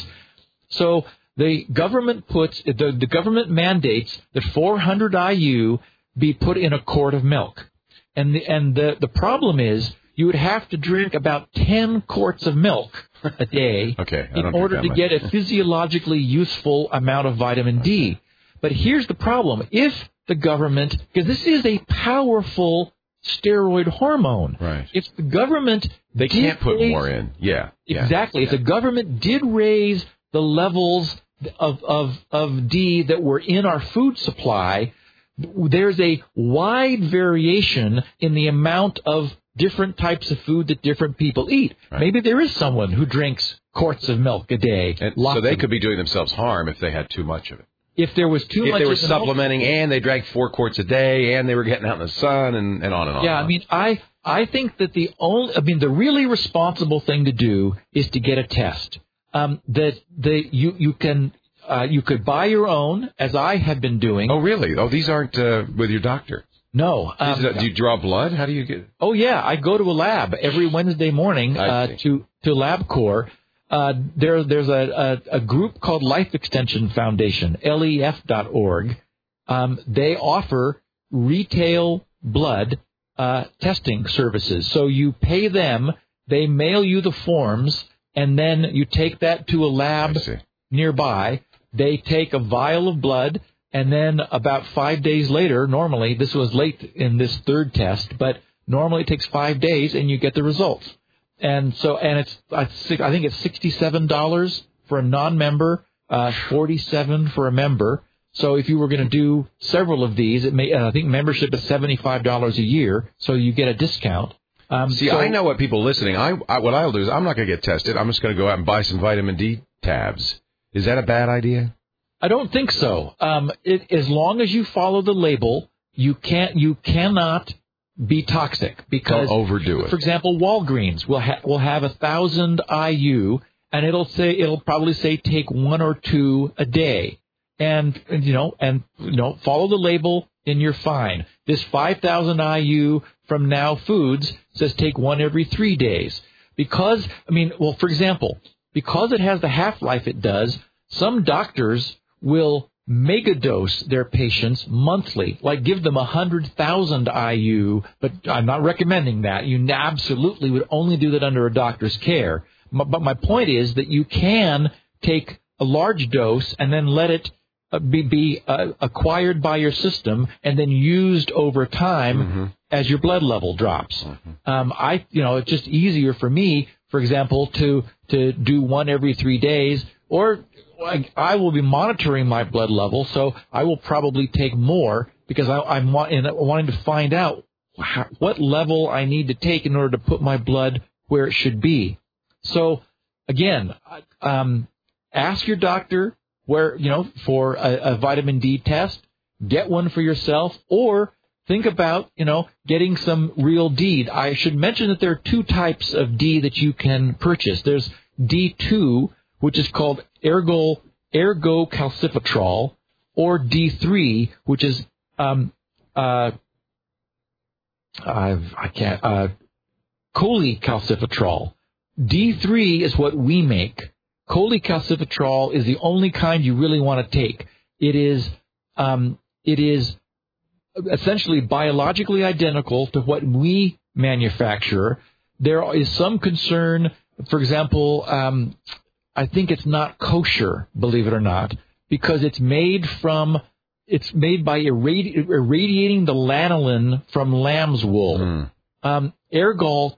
So the government puts, the, the government mandates that four hundred I U be put in a quart of milk. And the, and the, the problem is, you would have to drink about ten quarts of milk a day okay, in order to much. get a physiologically useful amount of vitamin D. But here's the problem. If the government, because this is a powerful steroid hormone. Right. If the government... They can't put raise, more in. Yeah. Exactly. Yeah. If the government did raise the levels of, of, of D that were in our food supply, there's a wide variation in the amount of different types of food that different people eat. Right. Maybe there is someone who drinks quarts of milk a day. And so they could be doing themselves harm if they had too much of it. If there was too if much they were of the supplementing milk, and they drank four quarts a day and they were getting out in the sun and, and on and on. Yeah, and on. I mean, I I think that the only, I mean, the really responsible thing to do is to get a test. Um, that the you you can uh, you could buy your own, as I have been doing. Oh, really? Oh, these aren't uh, with your doctor. No. Um, that, do you draw blood? How do you get? Oh yeah, I go to a lab every Wednesday morning uh, to to LabCorp. uh, there, there's a, a, a group called Life Extension Foundation, L E F dot org. Um, they offer retail blood uh, testing services. So you pay them, they mail you the forms, and then you take that to a lab nearby. They take a vial of blood, and then about five days later, normally, this was late in this third test, but normally it takes five days, and you get the results. And so, and it's, I think it's sixty-seven dollars for a non-member, uh, forty-seven dollars for a member. So if you were going to do several of these, it may, uh, I think membership is seventy-five dollars a year, so you get a discount. Um, See, so, I know what people listening, I, I what I'll do is I'm not going to get tested. I'm just going to go out and buy some vitamin D tabs. Is that a bad idea? I don't think so. Um, it, as long as you follow the label, you can't, you cannot be toxic because don't overdo it. For example, Walgreens will ha- will have a thousand I U, and it'll say it'll probably say take one or two a day, and you know, and you know, follow the label, and you're fine. This five thousand I U from Now Foods says take one every three days because I mean, well, for example, because it has the half-life it does, some doctors will megadose their patients monthly, like give them one hundred thousand I U, but I'm not recommending that. You absolutely would only do that under a doctor's care. But my point is that you can take a large dose and then let it be, be uh, acquired by your system and then used over time mm-hmm. as your blood level drops. Mm-hmm. Um, I, you know, it's just easier for me, for example, to to do one every three days, or I, I will be monitoring my blood level, so I will probably take more because I, I'm wa- in, wanting to find out how, what level I need to take in order to put my blood where it should be. So, again, um, ask your doctor where you know for a, a vitamin D test. Get one for yourself, or think about you know getting some real D. I should mention that there are two types of D that you can purchase. There's D two, which is called ergo ergocalciferol, or D three, which is um uh I've, I can't uh cholecalciferol. D three is what we make. Cholecalciferol is the only kind you really want to take. It is um it is essentially biologically identical to what we manufacture. There is some concern, for example, um I think it's not kosher, believe it or not, because it's made from, it's made by irradi- irradiating the lanolin from lamb's wool. Mm. Um, ergol,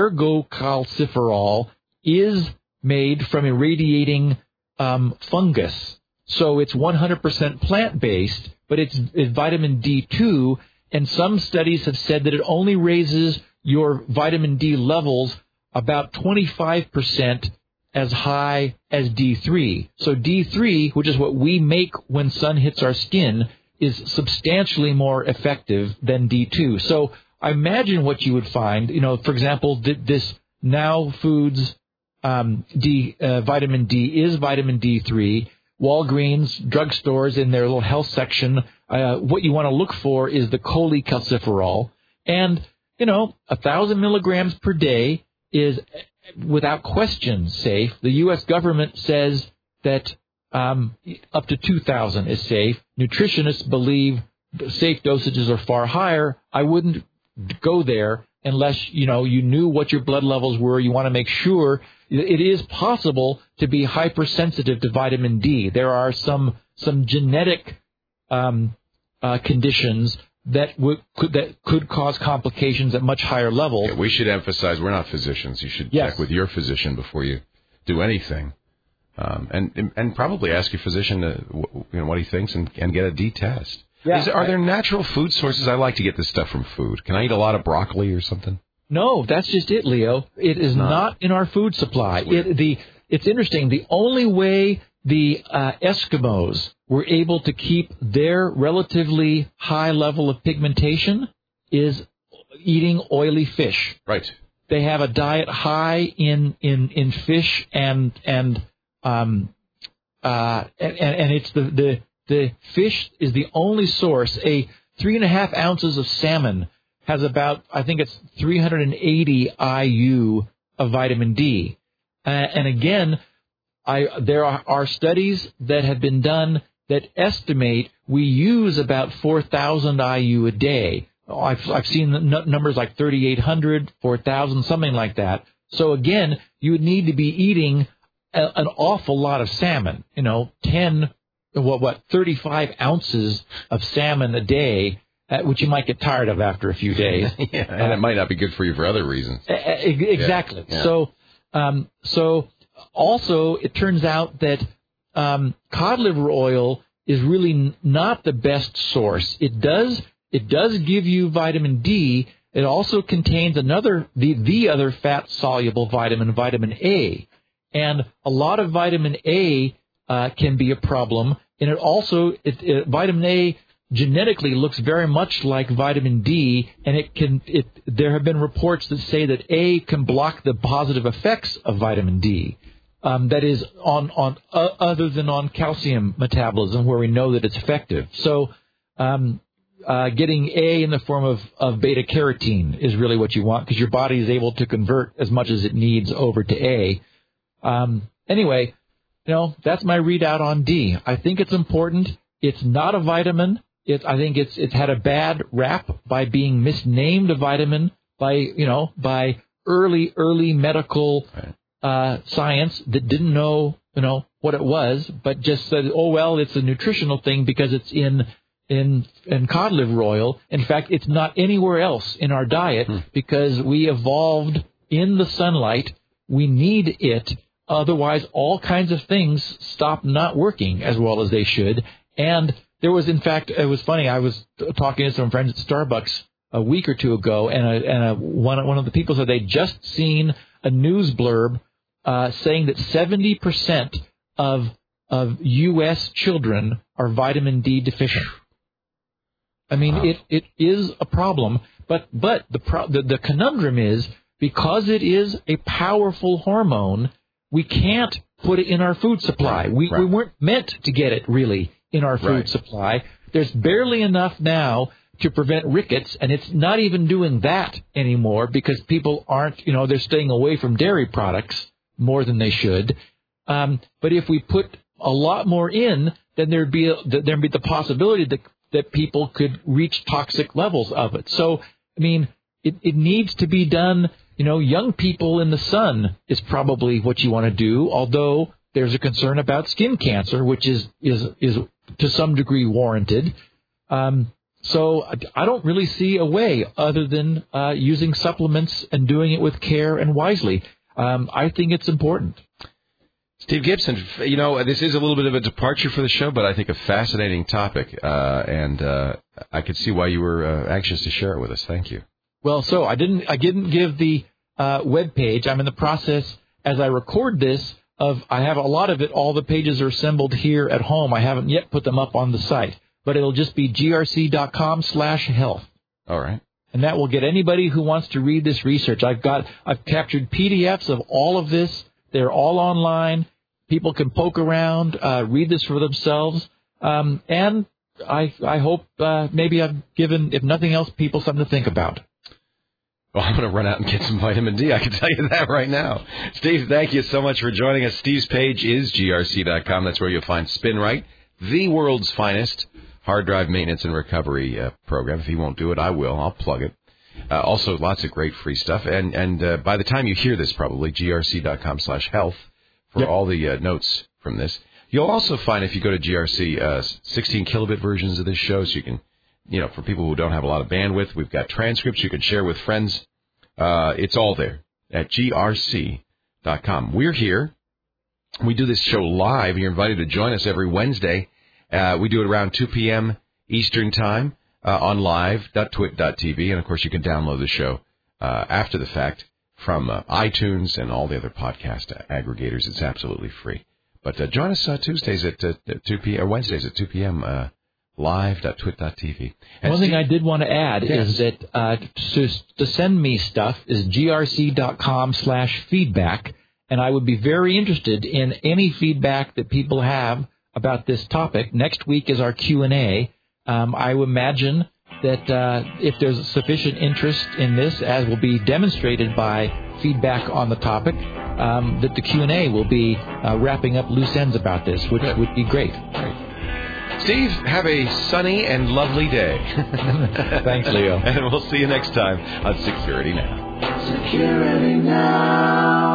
ergocalciferol is made from irradiating um, fungus. So it's one hundred percent plant-based, but it's, it's vitamin D two, and some studies have said that it only raises your vitamin D levels about twenty-five percent as high as D three. So D three, which is what we make when sun hits our skin, is substantially more effective than D two. So I imagine what you would find, you know, for example, this Now Foods um, D, uh, vitamin D is vitamin D three. Walgreens, drugstores in their little health section, uh, what you want to look for is the cholecalciferol. And, you know, a thousand milligrams per day is without question safe. The U S government says that um, up to two thousand is safe. Nutritionists believe safe dosages are far higher. I wouldn't go there unless, you know, you knew what your blood levels were. You want to make sure. It is possible to be hypersensitive to vitamin D. There are some some genetic um, uh, conditions that would could, that could cause complications at much higher levels. Yeah, we should emphasize we're not physicians. You should yes. check with your physician before you do anything, um, and and probably ask your physician to, you know, what he thinks and, and get a D test. Yeah, Is, are there natural food sources? I like to get this stuff from food. Can I eat a lot of broccoli or something? No, that's just it, Leo. It is not, not in our food supply. It, the it's interesting. The only way the uh, Eskimos were able to keep their relatively high level of pigmentation is eating oily fish. Right. They have a diet high in in, in fish and and um uh and, and it's the, the the fish is the only source. A three and a half ounces of salmon has about, I think it's three hundred eighty I U of vitamin D. Uh, and again, I, there are, are studies that have been done that estimate we use about four thousand I U a day. I've, I've seen the n- numbers like thirty-eight hundred, four thousand, something like that. So again, you would need to be eating a, an awful lot of salmon, you know, ten, what, what, thirty-five ounces of salmon a day, uh, which you might get tired of after a few days. Yeah, and uh, it might not be good for you for other reasons. Uh, exactly. Yeah, yeah. So, um, so also it turns out that um, cod liver oil is really n- not the best source. It does it does give you vitamin D. It also contains another the the other fat soluble vitamin, vitamin A, and a lot of vitamin A uh, can be a problem. And it also it, it, vitamin A genetically looks very much like vitamin D, and it can it there have been reports that say that A can block the positive effects of vitamin D. Um, that is on on uh, other than on calcium metabolism, where we know that it's effective. So um, uh, getting A in the form of, of beta carotene is really what you want, because your body is able to convert as much as it needs over to A. Um, anyway, you know, that's my readout on D. I think it's important. It's not a vitamin. It, I think it's it's had a bad rap by being misnamed a vitamin by you know by early early medical. Right. Uh, science that didn't know, you know, what it was, but just said, oh, well, it's a nutritional thing because it's in in in cod liver oil. In fact, it's not anywhere else in our diet hmm. because we evolved in the sunlight. We need it. Otherwise, all kinds of things stop not working as well as they should. And there was, in fact, it was funny. I was talking to some friends at Starbucks a week or two ago, and, a, and a, one, one of the people said they'd just seen a news blurb Uh, saying that seventy percent of of U S children are vitamin D deficient. I mean, wow. it, it is a problem, but but the, pro- the the conundrum is, because it is a powerful hormone, we can't put it in our food supply. We right. we weren't meant to get it really in our food right. supply. There's barely enough now to prevent rickets, and it's not even doing that anymore because people aren't, you know, they're staying away from dairy products more than they should. Um, but if we put a lot more in, then there'd be a, there'd be the possibility that that people could reach toxic levels of it. So, I mean, it, it needs to be done. You know, young people in the sun is probably what you want to do, although there's a concern about skin cancer, which is is is to some degree warranted. Um, so I don't really see a way other than uh, using supplements and doing it with care and wisely. Um, I think it's important. Steve Gibson, you know, this is a little bit of a departure for the show, but I think a fascinating topic, uh, and uh, I could see why you were uh, anxious to share it with us. Thank you. Well, so I didn't, I didn't give the uh, web page. I'm in the process, as I record this, of I have a lot of it. All the pages are assembled here at home. I haven't yet put them up on the site, but it'll just be grc.com slash health. All right. And that will get anybody who wants to read this research. I've got, I've captured P D Fs of all of this. They're all online. People can poke around, uh, read this for themselves. Um, and I, I hope, uh, maybe I've given, if nothing else, people something to think about. Well, I'm going to run out and get some vitamin D. I can tell you that right now. Steve, thank you so much for joining us. Steve's page is G R C dot com. That's where you'll find SpinRite, the world's finest hard drive maintenance and recovery uh, program. If he won't do it, I will. I'll plug it. Uh, also, lots of great free stuff. And and uh, by the time you hear this, probably, grc.com slash health for yep. all the uh, notes from this. You'll also find, if you go to G R C, uh, sixteen kilobit versions of this show, so you can, you know, for people who don't have a lot of bandwidth, we've got transcripts you can share with friends. Uh, it's all there at G R C dot com. We're here. We do this show live. You're invited to join us every Wednesday. Uh, we do it around two p.m. Eastern Time uh, on live dot twit dot t v. And, of course, you can download the show uh, after the fact from uh, iTunes and all the other podcast aggregators. It's absolutely free. But uh, join us uh, Tuesdays at uh, two p.m. or Wednesdays at two p.m. Uh, live dot twit dot t v. And One Steve, thing I did want to add yes. is that uh, to, to send me stuff is grc.com slash feedback. And I would be very interested in any feedback that people have about this topic. Next week is our Q and A. Um, I would imagine that uh, if there's sufficient interest in this, as will be demonstrated by feedback on the topic, um, that the Q and A will be uh, wrapping up loose ends about this, which Good. would be great. Great. Steve, have a sunny and lovely day. Thanks, Leo. And we'll see you next time on Security Now. Security Now.